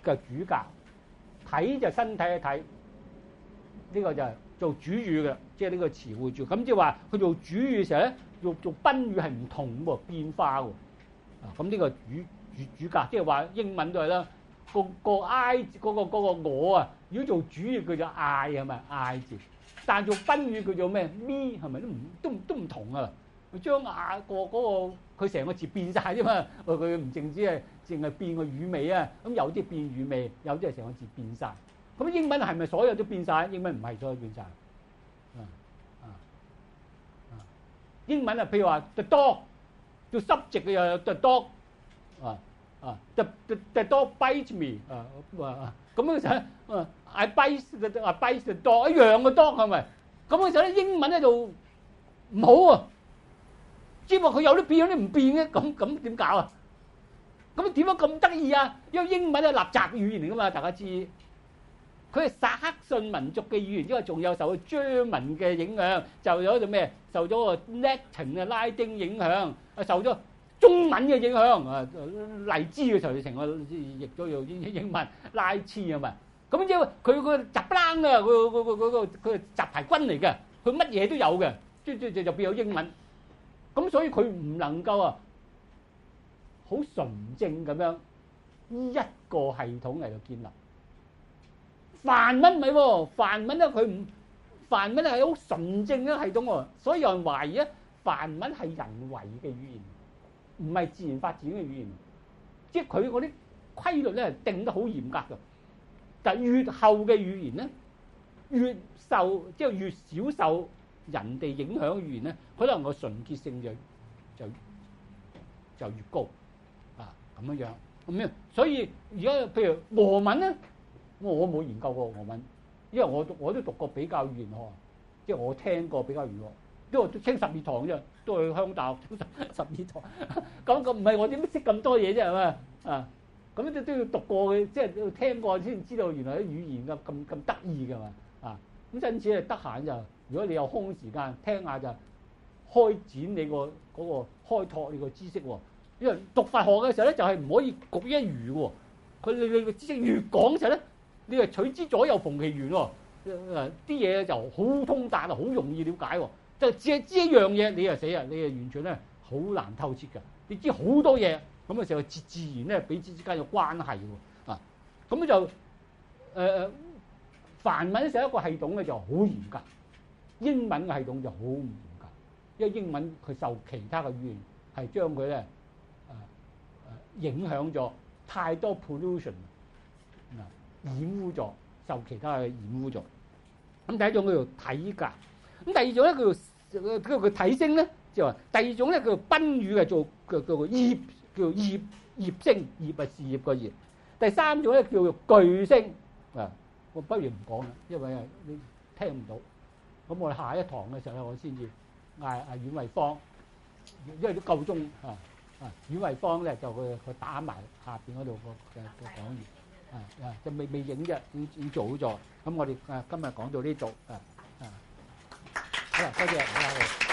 嘅主格，體就身體嘅體，呢個就係做主語嘅，即係呢個詞彙住。咁即係話佢做主語嘅時候咧，做做賓語係唔同喎，變化喎。啊，咁呢個主主主格，即係話英文都係啦。個個 I 嗰個嗰個我啊，如果做主語佢就 I 係咪 I 字？但做賓語佢做咩 me 係咪都唔都都唔同啊？佢將啊個嗰個佢成個字變晒啫嘛，佢唔淨止係淨係變個語尾啊，咁有啲變語尾，有啲係成個字變晒。咁英文係咪所有都變晒？英文唔係所有變晒。啊啊啊！英文啊，譬如話 the dog 做 subject 嘅又有 the dog 啊。啊 ，the the the dog bite me 啊啊咁嘅時候，啊 I bite the I bite the dog 一樣嘅 dog 係咪？咁嘅時候咧，英文喺度唔好啊，只不過佢有啲變有啲唔變嘅，咁咁點搞啊？咁點解咁得意啊？因為英文係立雜語言嚟噶嘛，大家知。佢係薩克遜民族嘅語言，因為仲有受到 German 嘅影響，就有一種咩？受咗個 Latin 嘅拉丁影響，啊受咗中文嘅影響啊，荔枝嘅時候成個譯咗用英英文拉黐啊嘛，咁即係佢個雜冷啊，佢佢佢佢個佢係雜牌軍嚟嘅，佢乜嘢都有嘅，即即就就變咗英文，咁所以佢唔能夠啊好純正咁樣依一個系統嚟到建立。梵文唔係喎，梵文咧佢唔梵文係好純正嘅系統喎，所以有人懷疑咧梵文係人為嘅語言。唔係自然發展嘅語言，即係佢嗰啲規律咧定得好嚴格嘅。但係越後嘅語言咧，越受即係越少受人哋影響嘅語言咧，可能個純潔性就就就越高啊咁樣樣咁樣。所以而家譬如俄文咧，我冇研究過俄文，因為我我都讀過比較語言學，即係我聽過比較語言學。因為我聽十二堂啫，都去香港大學聽十十二堂。咁咁唔係我點識咁多嘢啫係嘛啊？咁都都要讀過嘅，即係要聽過先知道原來啲語言嘅咁咁得意㗎嘛啊！咁因此係得閒就，如果你有空時間聽下就開展你個嗰個開拓你個知識喎。因為讀法學嘅時候咧，就係唔可以局一隅喎。佢你你個知識越講嘅時候咧，你係取之左右逢其源喎。誒啲嘢就好通達啊，好容易了解喎。就只係知一樣嘢，你就死啊！你係完全咧好難透徹㗎。你知好多嘢，咁嘅時候自自然咧彼此之間有關係喎。啊，咁就誒誒梵文寫一個系統咧就好嚴格，英文嘅系統就好唔嚴格，因為英文佢受其他嘅語言係將佢咧誒誒影響咗太多 pollution 啊，染污咗，受其他嘅染污咗。咁第一種叫做體格，咁第二種咧叫做叫做體聲咧，就話第二種咧叫做賓語嘅做叫叫做業，叫做業業聲，業係事業個業。第三種咧叫做句聲啊，我不如唔講啦，因為你聽唔到。咁我哋下一堂嘅時候咧，我先至嗌阿阮惠芳，因為都夠鐘啊啊，阮惠芳咧就佢佢打埋下邊嗰度個嘅嘅講義啊啊，就未未影啫，已已做好咗。咁我哋啊今日講到呢度啊啊。好啦，多謝大家。